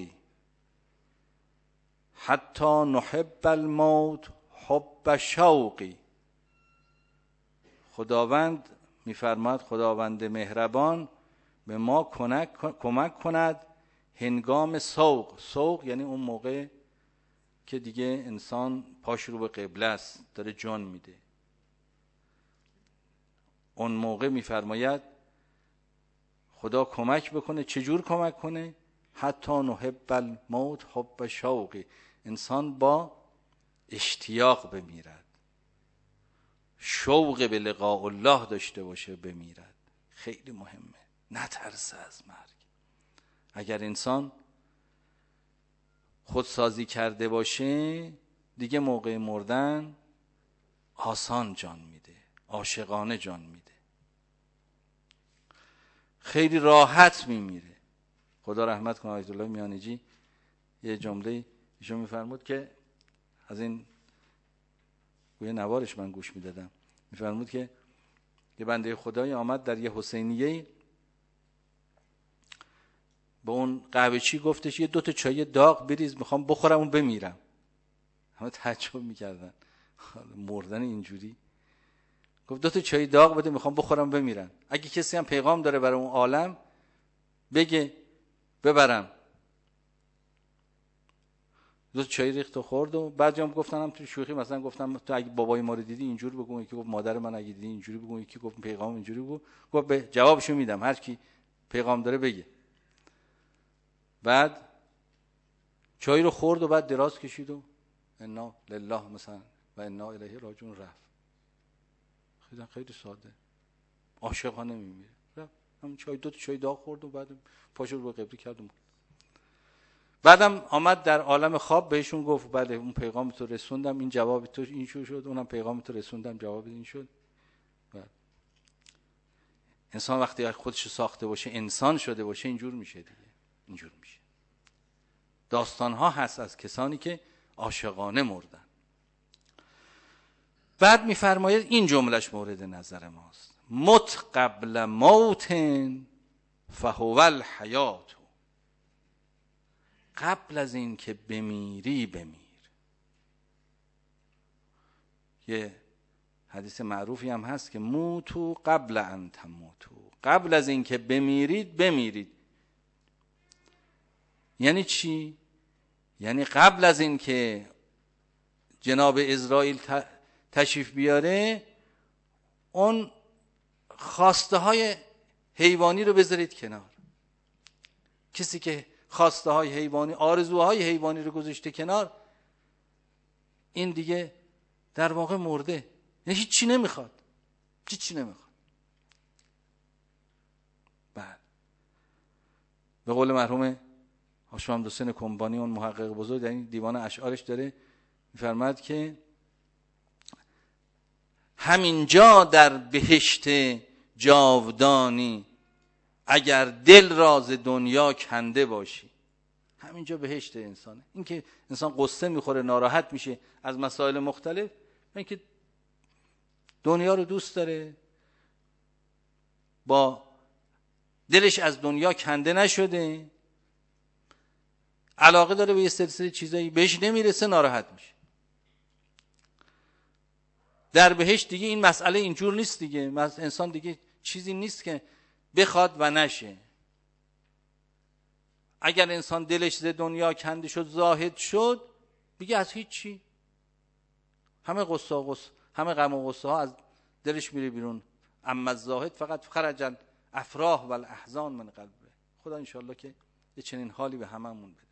حتی نحب الموت حب شوقی. خداوند میفرماید خداوند مهربان به ما کمک کند هنگام سوق یعنی اون موقع که دیگه انسان پاش رو به قبله است، داره جان میده. اون موقع میفرماید خدا کمک بکنه. چجور کمک کنه؟ حتی نحب الموت حب شوقی، انسان با اشتیاق بمیرد، شوق به لقاء الله داشته باشه بمیرد. خیلی مهمه، نترسه از مرگ. اگر انسان خودسازی کرده باشه دیگه موقع مردن آسان جان میده، عاشقانه جان میده، خیلی راحت میمیره. خدا رحمت کنه آیت الله میانجی یه جمله ایشون میفرمود که از این گویا نوارش من گوش میدادم، میفرمود که یه بنده خدایی آمد در یه حسینیه، به اون قهوه‌چی گفتش یه 2 چای داغ بریز میخوام بخورم و بمیرم. همه تعجب میکردن مردن اینجوری. گفت 2 چای داغ بده میخوام بخورم بمیرم، اگه کسی هم پیغام داره برای اون عالم بگه ببرم. 2 چای ریخت و خورد و بعد هم گفتن هم تو شوخی مثلا گفتم تو اگه بابای ما رو دیدی اینجوری بگو، یکی گفت مادر من اگه دیدی اینجوری بگو، یکی گفت پیغام اینجوری بگو. گفت به جوابشو میدم، هر کی پیغام داره بگه. بعد چای رو خورد و بعد دراز کشید و انا لله مثلا و انا الیه راجعون رفت. خیلی ساده، عاشقانه میمیره. همون چای 2 چای داغ خورد و بعد پاشو رو قبله کرد. بعدم آمد در عالم خواب بهشون گفت بله اون پیغام تو رسوندم، این جواب تو این شد، اونم پیغام تو رسوندم جواب این شد. انسان وقتی خودش ساخته باشه، انسان شده باشه، اینجور میشه دیگه، اینجور میشه. داستان ها هست از کسانی که عاشقانه مردن. بعد میفرماید این جملهش مورد نظر ماست: مت قبل موت فهو الحیات. قبل از این که بمیری بمیر. یه حدیث معروفی هم هست که موتو قبل ان تموتو، قبل از این که بمیرید بمیرید. یعنی چی؟ یعنی قبل از این که جناب اسرائیل تشریف بیاره اون خواسته های حیوانی رو بذارید کنار. کسی که خواسته های حیوانی، آرزوهای حیوانی رو گذاشته کنار، این دیگه در واقع مرده، یعنی هیچی نمیخواد، هیچی نمیخواد. بعد به قول مرحوم حاج محمدحسین کنبانی، اون محقق بزرگ، در این دیوان اشعارش داره میفرماد که همینجا در بهشت جاودانی اگر دل راز دنیا کنده باشی. همینجا بهشت انسانه. این که انسان قصه میخوره، ناراحت میشه از مسائل مختلف، این که دنیا رو دوست داره، با دلش از دنیا کنده نشده، علاقه داره به یه سلسله چیزایی، بهش نمیرسه، ناراحت میشه. در بهشت دیگه این مسئله اینجور نیست دیگه. انسان دیگه چیزی نیست که بخواد و نشه. اگر انسان دلش ز دنیا کنده شد، زاهد شد، دیگه از هیچی، همه غم و غصه ها از دلش میره بیرون. اما الزاهد فقط خرج الافراح و الاحزان من قلبه. خدا انشالله که یه چنین حالی به هممون بده.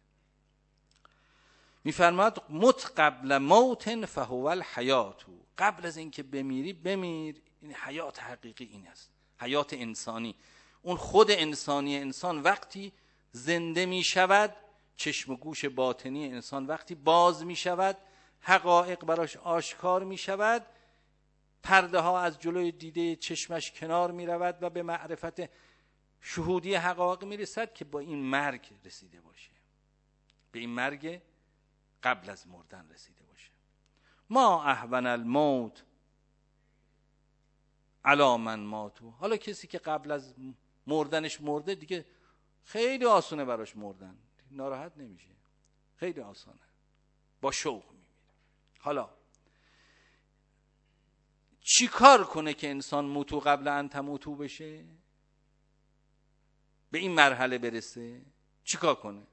میفرماد مت قبل موت فهو الحیات، قبل از اینکه بمیری بمیر. این حیات حقیقی این است، حیات انسانی. اون خود انسانی، انسان وقتی زنده می شود، چشم و گوش باطنی انسان وقتی باز می شود، حقایق براش آشکار می شود، پرده ها از جلوی دیده چشمش کنار می رود و به معرفت شهودی حقایق می رسد که با این مرگ رسیده باشه، به این مرگ قبل از مردن رسیده باشه. ما اهون الموت علی من ماتوا. حالا کسی که قبل از مردنش مرده، دیگه خیلی آسونه براش مردن، ناراحت نمیشه، خیلی آسانه، با شوق میمیره. حالا چی کار کنه که انسان موتو قبل ان تموتو بشه، به این مرحله برسه؟ چی کار کنه؟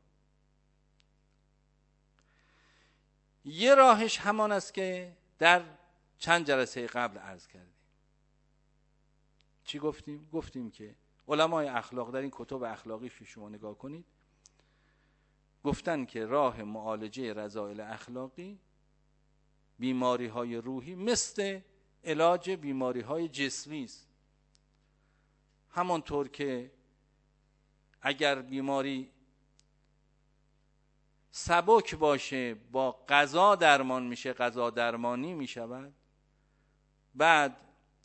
یه راهش همان است که در چند جلسه قبل عرض کردیم. چی گفتیم؟ گفتیم که علمای اخلاق در این کتب اخلاقی شما نگاه کنید، گفتن که راه معالجه رذائل اخلاقی بیماری های روحی مثل علاج بیماری های جسمی است. همانطور که اگر بیماری سبک باشه با غذا درمان میشه، غذا درمانی میشود، بعد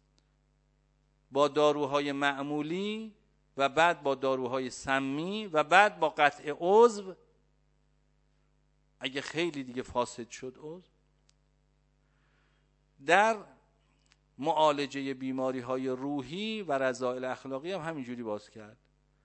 با داروهای معمولی و بعد با داروهای سمی و بعد با قطع عضو، اگه خیلی دیگه فاسد شد عضو. در معالجه بیماری های روحی و رذائل اخلاقی هم همینجوری باز کرد.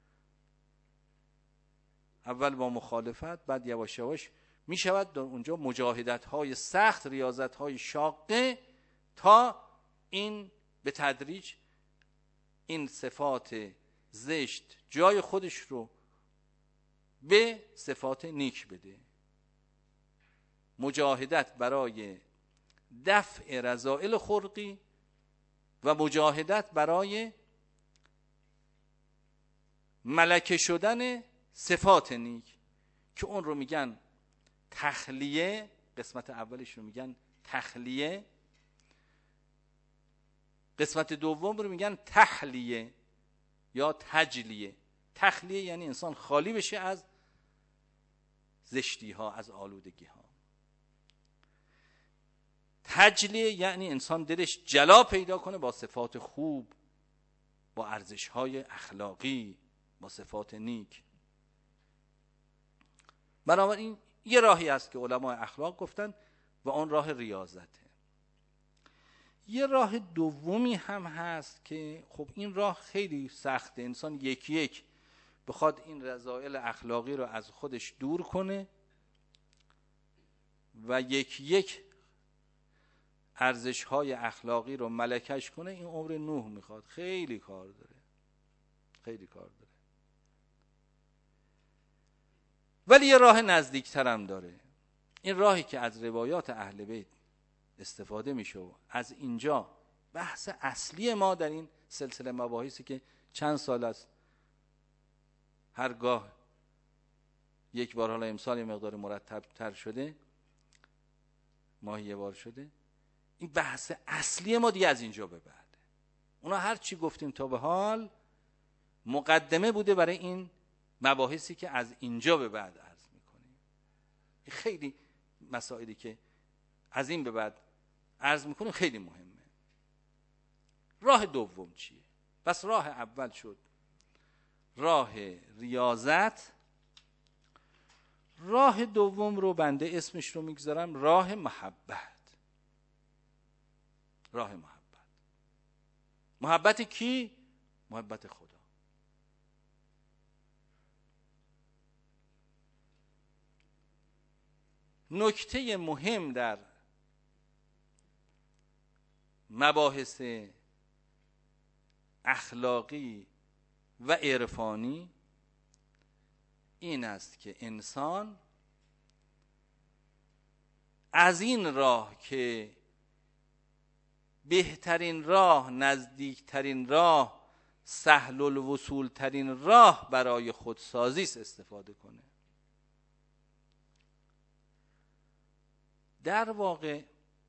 اول با مخالفت، بعد یواش یواش می شود در اونجا مجاهدت های سخت، ریاضت های شاقه، تا این به تدریج این صفات زشت جای خودش رو به صفات نیک بده. مجاهدت برای دفع رذائل خلقی و مجاهدت برای ملکه شدن صفات نیک، که اون رو میگن تخلیه. قسمت اولش رو میگن تخلیه، قسمت دوم رو میگن تحلیه یا تجلیه. تخلیه یعنی انسان خالی بشه از زشتی ها، از آلودگی ها. تجلیه یعنی انسان دلش جلا پیدا کنه با صفات خوب، با ارزش های اخلاقی، با صفات نیک. بنابراین یه راهی است که علمای اخلاق گفتن و اون راه ریاضته. یه راه دومی هم هست که خب این راه خیلی سخته. انسان یکی یک بخواد این رذائل اخلاقی رو از خودش دور کنه و یکی یک ارزش های اخلاقی رو ملکش کنه، این عمر نوح میخواد، خیلی کار داره، خیلی کار داره. ولی یه راه نزدیکتر هم داره. این راهی که از روایات اهل بیت استفاده میشه و از اینجا بحث اصلی ما در این سلسله مباحثی که چند سال است، هرگاه یک بار، حالا امسال یه مقدار مرتب تر شده، ماهی یه بار شده، این بحث اصلی ما دیگه از اینجا به بعد. اونا هر چی گفتیم تا به حال مقدمه بوده برای این مباحثی که از اینجا به بعد عرض میکنیم. خیلی مسائلی که از این به بعد عرض میکنیم خیلی مهمه. راه دوم چیه؟ پس راه اول شد راه ریاضت. راه دوم رو بنده اسمش رو میگذارم راه محبت. راه محبت. محبت کی؟ محبت خدا. نکته مهم در مباحث اخلاقی و عرفانی این است که انسان از این راه که بهترین راه، نزدیکترین راه، سهل الوصول ترین راه برای خودسازی است استفاده کنه. در واقع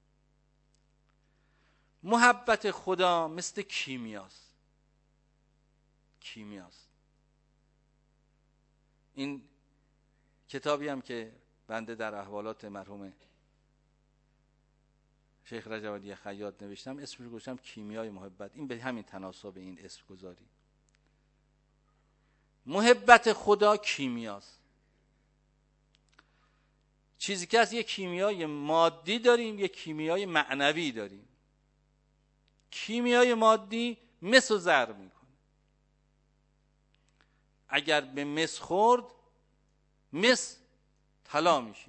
محبت خدا مثل کیمیاست. این کتابی هم که بنده در احوالات مرحوم شیخ رجب علی خیاط نوشتم، اسمش رو گذاشتم کیمیای محبت. این به همین تناسب این اسم گذاری. محبت خدا کیمیاست. چیزی که از یک کیمیای مادی داریم، یک کیمیای معنوی داریم. کیمیای مادی مس و زر میکنه. اگر به مس خورد، مس طلا میشه.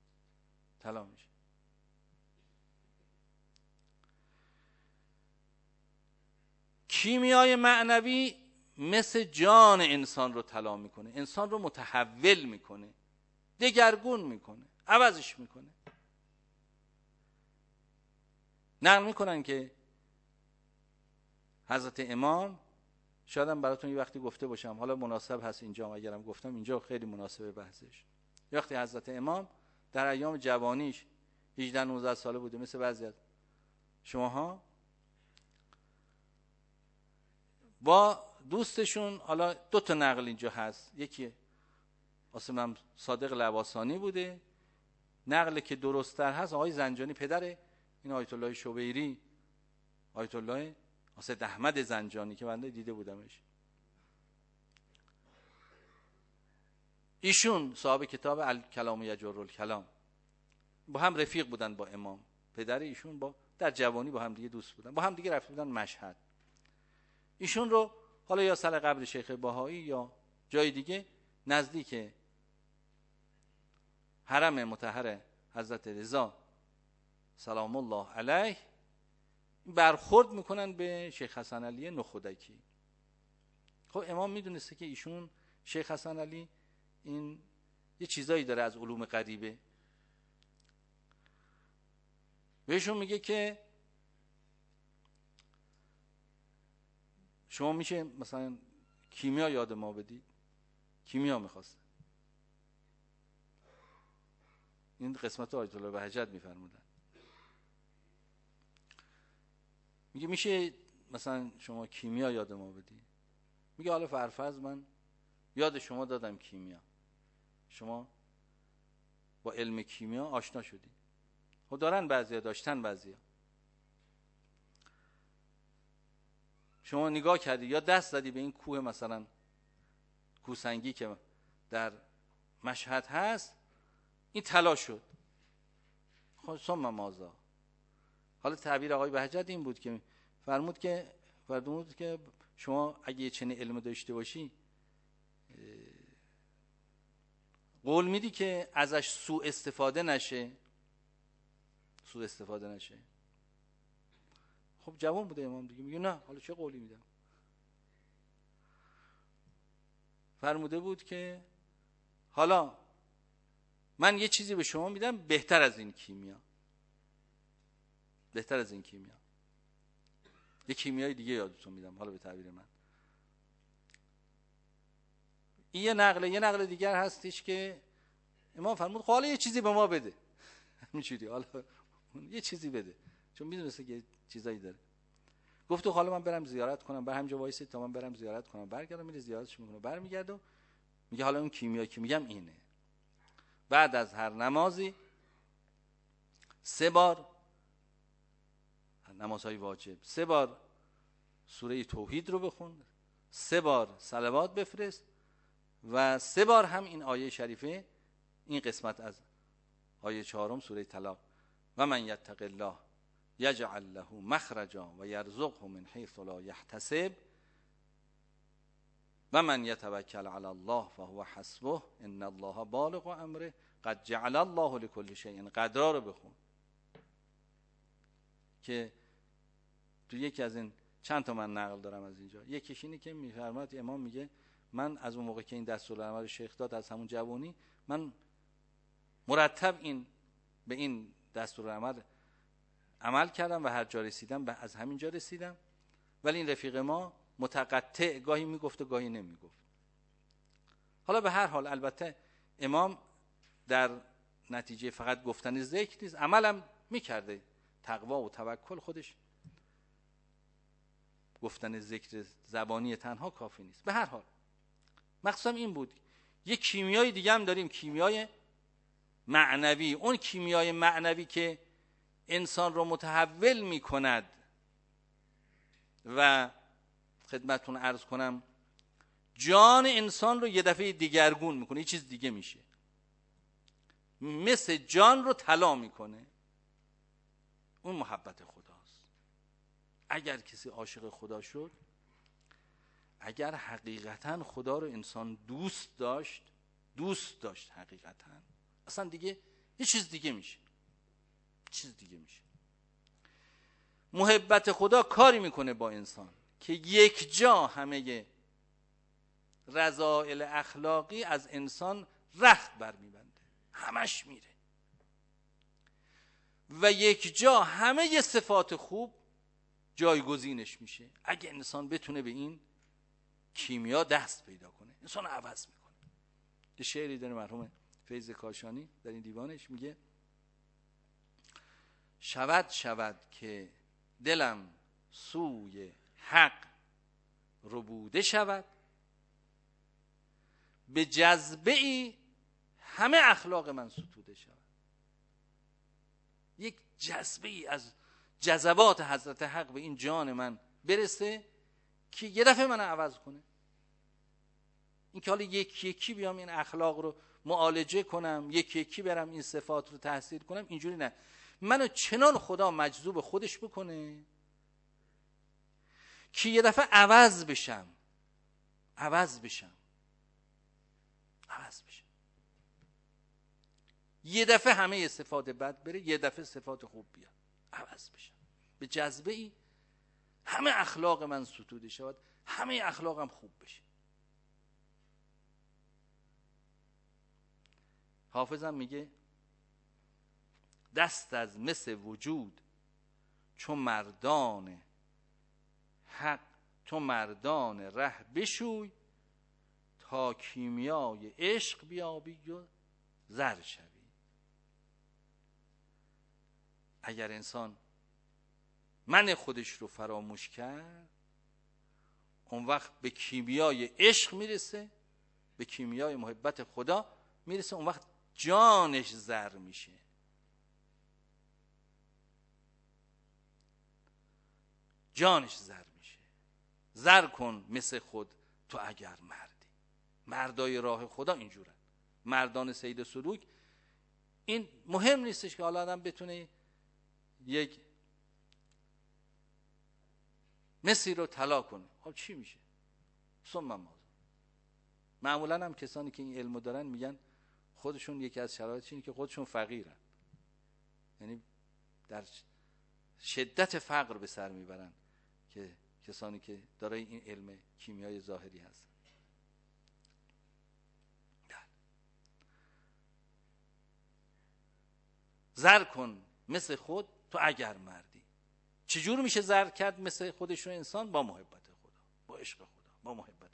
کیمیای معنوی مثل جان انسان رو طلا میکنه، انسان رو متحول میکنه، دگرگون میکنه، عوضش میکنه. نقل میکنن که حضرت امام، شایدم براتون یه وقتی گفته باشم، حالا مناسب هست اینجا، اگرم گفتم اینجا خیلی مناسبه بحثش. وقتی حضرت امام در ایام جوانیش 18-19 ساله بوده، مثل بعضی از شماها، با دوستشون، حالا 2 نقل اینجا هست، یکی آسمم صادق لواسانی بوده، نقل که درست‌تر هست آقای زنجانی، پدر این آیت الله شبیری، آیت الله سید احمد زنجانی که بنده دیده بودمش. ایشون صاحب کتاب الکلام یجر الکلام، با هم رفیق بودن با امام. پدر ایشون با در جوانی با هم دیگه دوست بودن، با هم دیگه رفته بودن مشهد. ایشون رو حالا یا سر قبر شیخ بهایی یا جای دیگه نزدیک حرم مطهر حضرت رضا سلام الله علیه برخورد میکنن به شیخ حسن علی نخودکی. خب امام میدونسته که ایشون شیخ حسن علی این یه چیزایی داره از علوم غریبه. بهشون میگه که شما میشه مثلا کیمیا یاد ما بدید. کیمیا میخواست. این قسمت آیت الله بهجت میفرمودن. میگه میشه مثلا شما کیمیا یاد ما بدید. میگه حالا فرفرض من یاد شما دادم کیمیا، شما با علم کیمیا آشنا شدید. خب دارن بعضیا، داشتن بعضیا. شما نگاه کردی یا دست زدی به این کوه، مثلا کوه سنگی که در مشهد هست، این طلا شد. خب ثم ماذا؟ حالا تعبیر آقای بهجت این بود که فرمود که شما اگه یه چنین علم داشته باشی، قول میدی که ازش سوء استفاده نشه. خب جوان بوده امام دیگه، میگه نه حالا چه قولی میدم. فرموده بود که حالا من یه چیزی به شما میدم بهتر از این کیمیا. یه کیمیای دیگه یادتون میدم، حالا به تعبیر من. این یه نقل دیگر هستش که امام فرمود حالا یه چیزی به ما بده. همینجوری حالا یه چیزی بده، چون میدونسته که چیزایی داره. گفت حالا من برم زیارت کنم، بر همینجا وایسید تا من برم زیارت کنم. برگردم میره زیارتش میکنه، برمیگرده و میگه حالا اون کیمیایی که میگم اینه. بعد از هر نمازی 3 بار، نمازهای واجب 3 بار سوره توحید رو بخون، 3 بار صلوات بفرست و 3 بار هم این آیه شریفه، این قسمت از آیه 4 سوره طلاق، و من یتق الله یجعل له مخرجا و یرزقه من حیث لا یحتسب و من یتوکل علی الله فهو حسبه ان الله بالغ امره قد جعل الله لكل شیء قدرا رو بخون. که تو یکی از این چند تا من نقل دارم از اینجا، یکیش اینه که میفرماد امام میگه من از اون موقع که این دستورالعمل شیخ داد، از همون جوانی من مرتب به این دستورالعمل عمل کردم و هر جا رسیدم از همین جا رسیدم. ولی این رفیق ما متقطع گاهی میگفت و گاهی نمیگفت. حالا به هر حال البته امام در نتیجه فقط گفتن ذکر نیست، عملم میکرده. تقوا و توکل خودش گفتن ذکر زبانی تنها کافی نیست. به هر حال مقصودم این بود. یک کیمیای دیگه هم داریم، کیمیای معنوی. اون کیمیای معنوی که انسان رو متحول میکند و خدمتتون عرض کنم جان انسان رو یه دفعه دیگرگون میکنه، یه چیز دیگه میشه، مثل جان رو طلا میکنه. اون محبت خداست. اگر کسی عاشق خدا شد، اگر حقیقتا خدا رو انسان دوست داشت حقیقتا، اصلا دیگه یه چیز دیگه میشه، محبت خدا کاری میکنه با انسان که یک جا همه رذائل اخلاقی از انسان رخت برمیبنده، همش میره و یک جا همه صفات خوب جایگزینش میشه. اگه انسان بتونه به این کیمیا دست پیدا کنه، انسان عوض میکنه. یه شعری داره مرحوم فیض کاشانی در این دیوانش میگه: شود که دلم سوی حق ربوده شود، به جذبه ای همه اخلاق من ستوده شود. یک جذبه ای از جذبات حضرت حق به این جان من برسه که یه دفعه من عوض کنه. این که حالا یکی بیام این اخلاق رو معالجه کنم، یکی برم این صفات رو تحصیل کنم، اینجوری نه. منو چنان خدا مجذوب خودش بکنه که یه دفعه عوض بشم. یه دفعه همه صفات بد بره، یه دفعه صفات خوب بیاد، عوض بشم. به جذبه ای همه اخلاق من ستوده شود، همه اخلاقم خوب بشه. حافظم میگه: دست از مس وجود چو مردان حق، تو مردان ره بشوی، تا کیمیای عشق بیابی و زر شوی. اگر انسان من خودش رو فراموش کرد، اون وقت به کیمیای عشق میرسه، به کیمیای محبت خدا میرسه، اون وقت جانش زر میشه. زر کن مثل خود تو اگر مردی. مردای راه خدا اینجورن، مردان سید سلوک. این مهم نیستش که حالا آدم بتونه یک مسی رو طلا کنه. خب چی میشه؟ معمولا هم کسانی که این علمو دارن میگن خودشون یکی از شرایطش اینه که خودشون فقیرن، یعنی در شدت فقر به سر میبرن که کسانی که دارای این علم کیمیای ظاهری هستن. زر کن مثل خود تو اگر مردی. چجور میشه زر کرد مثل خودش رو انسان؟ با محبت خدا، با عشق خدا، با محبت خدا.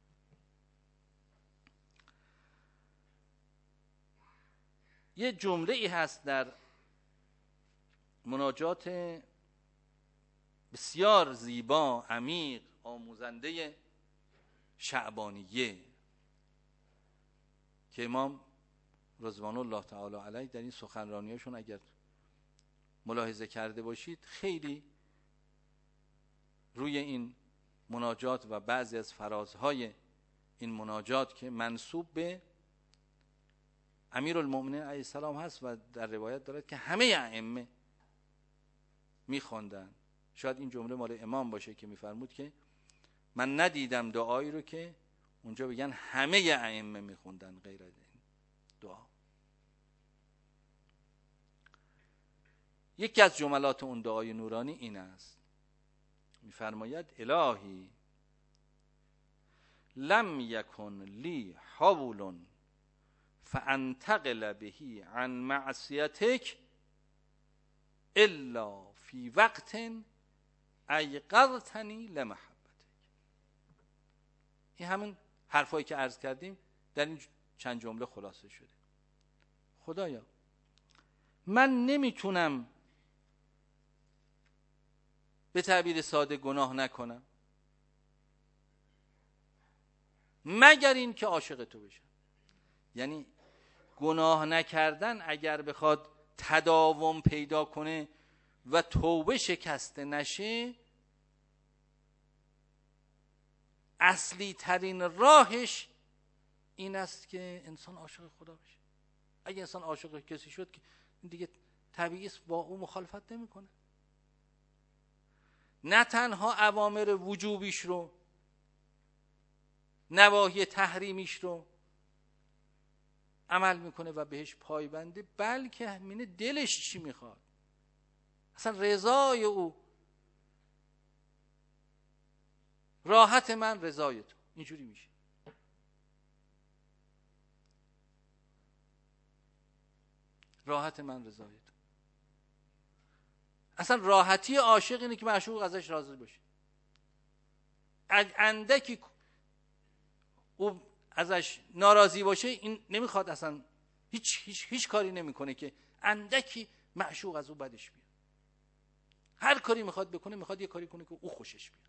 یه جمله ای هست در مناجات بسیار زیبا، عمیق، آموزنده شعبانیه که امام رضوان الله تعالی علیه در این سخنرانیاشون اگر ملاحظه کرده باشید، خیلی روی این مناجات و بعضی از فرازهای این مناجات که منسوب به امیرالمؤمنین علیه السلام هست و در روایت دارد که همه ائمه میخواندن. شاید این جمله مال امام باشه که میفرمود که من ندیدم دعایی رو که اونجا بگن همه ائمه میخوندن غیر از این دعا. یکی از جملات اون دعای نورانی این است، میفرماید: الهی لم یکن لی حول فانتقل به عن معصیتک الا فی وقت ایقظتنی لمحبتک. این همون حرفایی که عرض کردیم در این چند جمله خلاصه شده. خدایا من نمیتونم به تعبیر ساده گناه نکنم مگر این که عاشق تو بشم. یعنی گناه نکردن اگر بخواد تداوم پیدا کنه و توبه شکسته نشه، اصلی ترین راهش این است که انسان عاشق خدا بشه. اگه انسان عاشق کسی شد که دیگه طبیعی است با او مخالفت نمیکنه. نه تنها اوامر وجوبیش رو، نواهی تحریمیش رو عمل میکنه و بهش پایبنده، بلکه همین دلش چی میخواد، اصلا رضای او، راحت من رضای تو، اینجوری میشه. راحت من رضای تو. اصلا راحتی عاشق اینه که معشوق ازش راضی باشه. اندکی او ازش ناراضی باشه این نمیخواد، اصلا هیچ کاری نمیکنه که اندکی معشوق از او بدش بیاد. هر کاری میخواد بکنه، میخواد یه کاری کنه که او خوشش بیاد.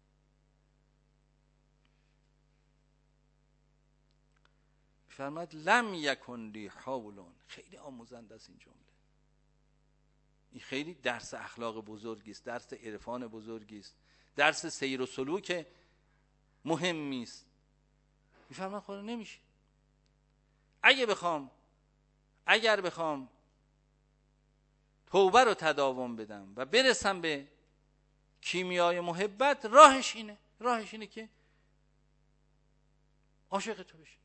فرماد لم یکن لی حول. خیلی آموزنده است این جمله. این خیلی درس اخلاق بزرگی است، درس عرفان بزرگی است، درس سیر و سلوک مهمی است. میفهمن خدا نمیشه. اگر بخوام توبه رو تداوم بدم و برسم به کیمیای محبت، راهش اینه که عاشق تو بشه.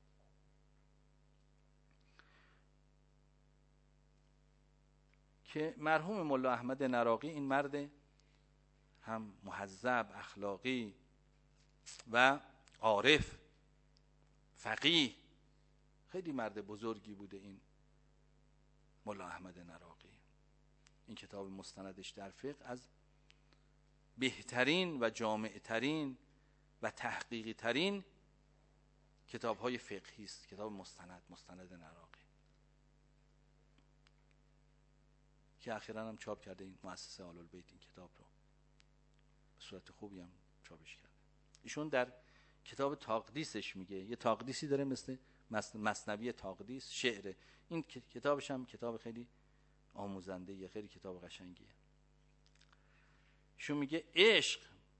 که مرحوم ملا احمد نراقی، این مرد هم مهذب، اخلاقی و عارف، فقیه، خیلی مرد بزرگی بوده این ملا احمد نراقی. این کتاب مستندش در فقه از بهترین و جامعترین و تحقیقی ترین کتاب‌های فقهی است. کتاب مستند نراقی که اخیراً هم چاپ کرده این مؤسسه آل‌البیت این کتاب رو، به صورت خوبی هم چاپش کرده. ایشون در کتاب تاقدیسش میگه، یه تاقدیسی داره مثل مثنوی تاقدیس، شعره. این کتابش هم کتاب خیلی آموزنده، یه خیلی کتاب قشنگیه. ایشون میگه عشق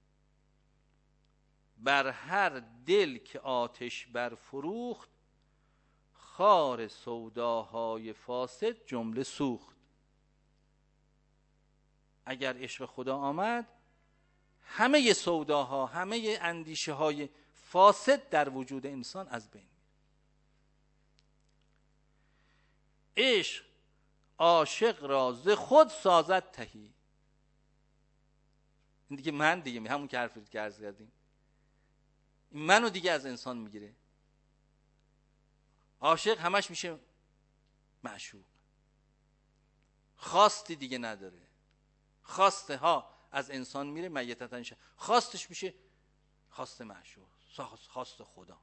بر هر دل که آتش برفروخت، خار سوداهای فاسد جمله سوخت. اگر عشق خدا آمد، همه سوداها، همه اندیشه های فاسد در وجود انسان از بین میره. عشق عاشق را ز خود سازد تهی. این دیگه همون که حرفی که عرض کردیم، این منو دیگه از انسان میگیره. عاشق همش میشه معشوق، خواستی دیگه نداره. خواسته ها از انسان میره، میتتن شه، خواستش میشه خواست معشوق، خواست خدا.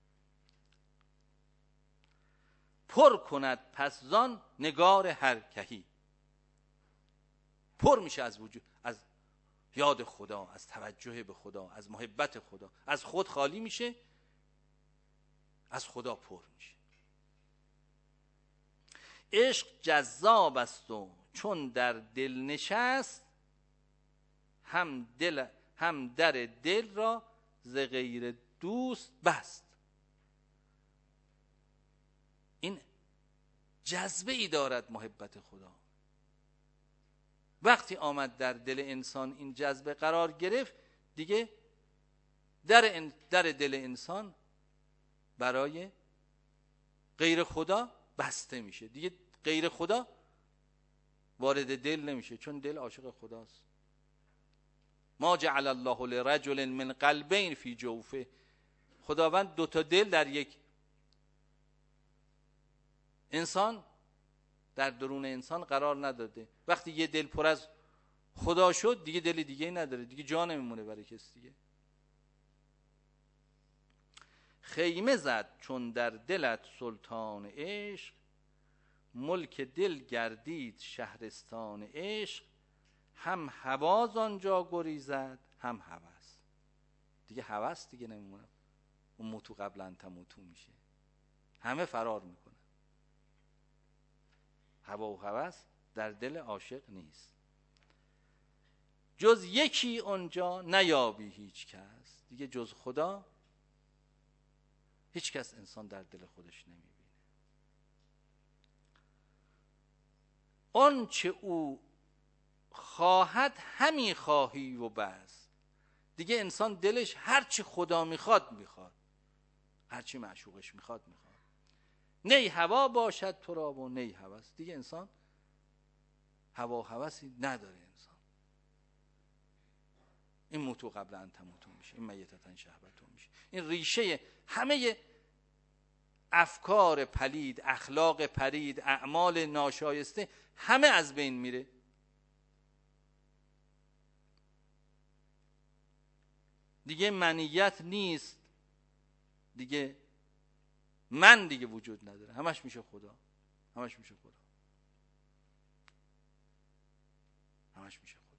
پر کند پس زان نگار هر کهی. پر میشه از وجود، از یاد خدا، از توجه به خدا، از محبت خدا، از خود خالی میشه، از خدا پر میشه. عشق جذاب است و چون در دل نشست، هم در دل را ز غیر دوست بست. این جذبه ای دارد محبت خدا. وقتی آمد در دل انسان این جذبه قرار گرفت، دیگه در دل انسان برای غیر خدا بسته میشه. دیگه غیر خدا وارد دل نمیشه، چون دل عاشق خداست. ما جعل الله لرجل من قلبین فی جوفه. خداوند دو تا دل در یک انسان، در درون انسان قرار نداده. وقتی یه دل پر از خدا شد دیگه دل دیگه نداره، دیگه جا نمیمونه برای کسی دیگه. خیمه زد چون در دلت سلطان عشق، ملک دل گردید شهرستان عشق، هم هواز آنجا گریزد هم هوس. دیگه هوس دیگه نمیمونه، اون موتو قبل ان تموتو میشه، همه فرار میکنه. هوا و هوس در دل عاشق نیست. جز یکی اونجا نیابی هیچ کس، دیگه جز خدا هیچ کس انسان در دل خودش نمیبینه. اون چه او خواهد همی خواهی و بس. دیگه انسان دلش هرچی خدا میخواد، هرچی معشوقش میخواد. نی هوا باشد تو را و نی هوس. دیگه انسان هوا و هوسی نداره. انسان این موتو قبل ان تموتو میشه، این میتتن شهوتو میشه. این ریشه همه افکار پلید، اخلاق پلید، اعمال ناشایسته همه از بین میره. دیگه منیت نیست، دیگه من دیگه وجود نداره، همش میشه خدا، همش میشه خدا، همش میشه خدا.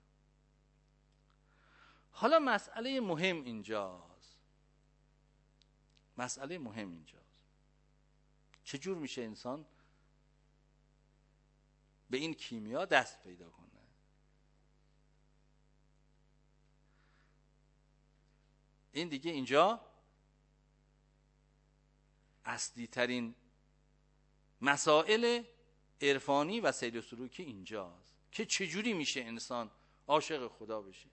حالا مسئله مهم اینجاست، مسئله مهم اینجاست چجور میشه انسان به این کیمیا دست پیدا کنه. این دیگه اینجا اصلی ترین مسائل عرفانی و سیر و سلوکی اینجاست که چجوری میشه انسان عاشق خدا بشه،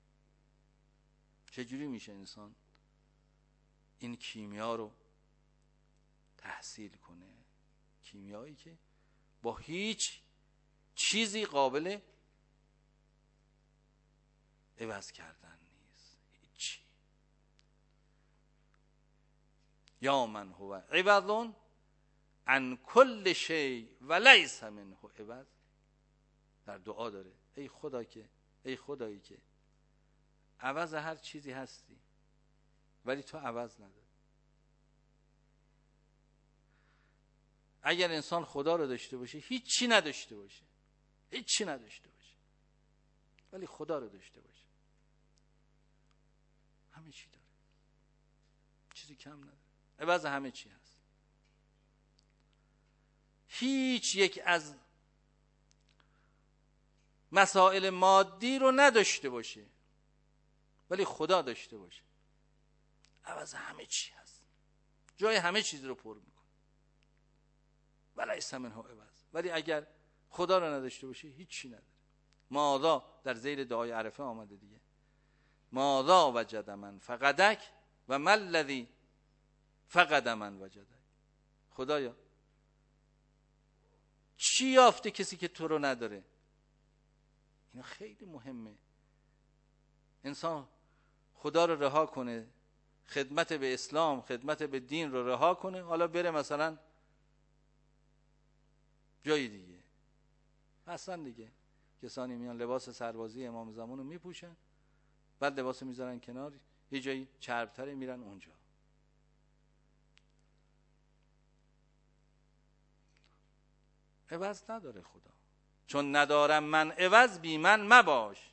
چجوری میشه انسان این کیمیا رو تحصیل کنه، کیمیایی که با هیچ چیزی قابل عوض کردن نیست، هیچی. یا من هو عوض عن کل شیء و لیس منه عوض. در دعا داره ای خدا که، ای خدایی که عوض هر چیزی هستی ولی تو عوض نداری. اگر انسان خدا رو داشته باشه هیچی نداشته باشه، هیچی نداشته باشه، ولی خدا رو داشته باشه همه چی داره، چیزی کم نداره، عوض همه چی هست. هیچ یک از مسائل مادی رو نداشته باشه ولی خدا داشته باشه، عوض همه چی هست، جای همه چیز رو پر میکنه. ولیس منه عوض. ولی اگر خدا رو نداشته باشه هیچی نداره. ماذا در ذیل دعای عرفه آمده دیگه، ماذا وجد من فقدک و ما الذی فقد من وجدک. خدایا چی یافته کسی که تو رو نداره؟ این خیلی مهمه. انسان خدا رو رها کنه، خدمت به اسلام، خدمت به دین رو رها کنه، حالا بره مثلا جای دیگه. اصلا دیگه کسانی میان لباس سربازی امام زمان رو میپوشن، بعد لباس میذارن کنار، یه جایی چربتره میرن اونجا. عوض نداره خدا، چون ندارم من عوض بی من مباش.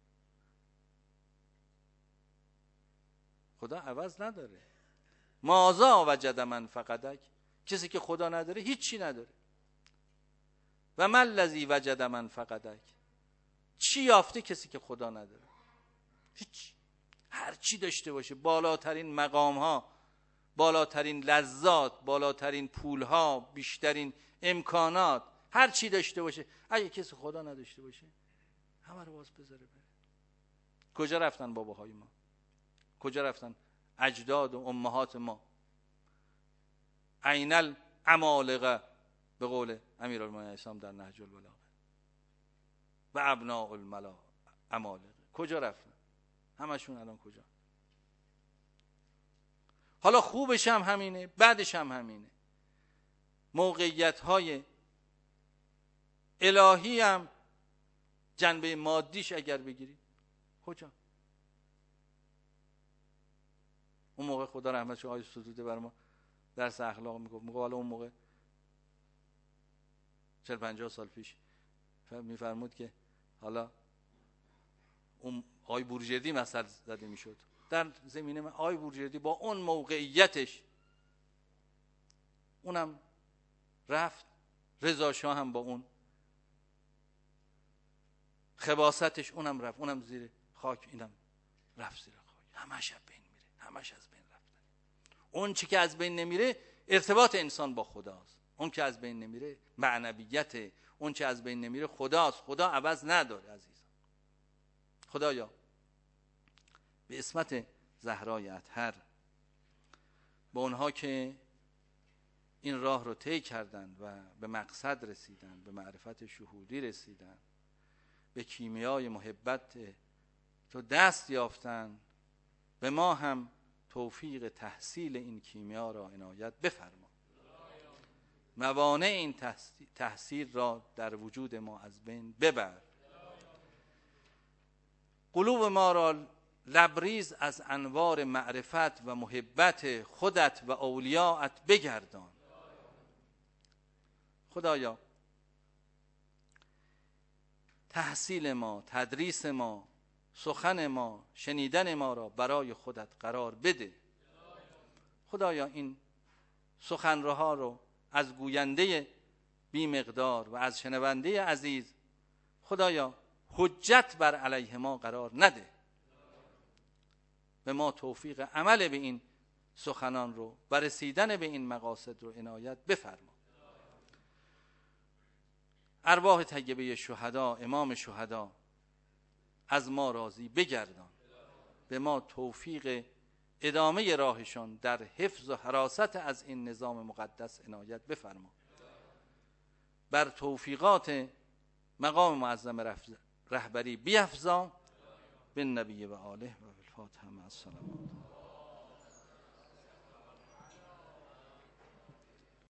خدا عوض نداره. ماذا وجد من فقدک، کسی که خدا نداره هیچی نداره. و ما الذی وجد من فقدک، چی یافته کسی که خدا نداره؟ هیچ. هر چی داشته باشه، بالاترین مقام ها، بالاترین لذات، بالاترین پول ها، بیشترین امکانات، هر چی داشته باشه، اگه کسی خدا نداشته باشه همه رو باز بذاره بره. کجا رفتن باباهای ما؟ کجا رفتن اجداد و امهات ما؟ عین العمالقه به قول امیرالمومنین اسلام در نهج البلاغه و ابناء العمالقه. کجا رفتن؟ همشون الان کجا؟ حالا خوبش هم همینه، بعدش هم همینه. موقعیت های الهی هم جنبه مادیش اگر بگیرید کجا؟ اون موقع خدا رحمتش آقای ستوده بر ما درس اخلاق میگفت، حالا اون موقع 40-50 سال پیش میفرمود که حالا اون آقای بورژردی مثل زده میشد در زمینه من. آقای بورژردی با اون موقعیتش اونم رفت، رضا شاه هم با اون خباستش اونم رفت، اونم زیر خاک، اینم رفت زیر خاک. همش از بین میره، همش از بین رفتن. اون چی که از بین نمیره ارتباط انسان با خداست. اون که از بین نمیره معنویت، اون چی از بین نمیره خداست. خدا عوض نداره عزیزان. خدایا به اسمت زهرای اطهر با اونها که این راه رو طی کردند و به مقصد رسیدند، به معرفت شهودی رسیدند، به کیمیای محبت تو دست یافتند، به ما هم توفیق تحصیل این کیمیا را عنایت بفرما. موانع این تحصیل را در وجود ما از بین ببر. قلوب ما را لبریز از انوار معرفت و محبت خودت و اولیاءت بگردان. خدایا تحصیل ما، تدریس ما، سخن ما، شنیدن ما را برای خودت قرار بده. خدایا این سخنرها رو از گوینده بی مقدار و از شنونده عزیز خدایا حجت بر علیه ما قرار نده. به ما توفیق عمل به این سخنان رو و رسیدن به این مقاصد رو عنایت بفرما. ارواح طیبه شهدا، امام شهدا از ما راضی بگردان. به ما توفیق ادامه راهشان در حفظ و حراست از این نظام مقدس عنایت بفرما. بر توفیقات مقام معظم رهبری بیفزا. بالنبی و آله و بالفاتحه مع السلام.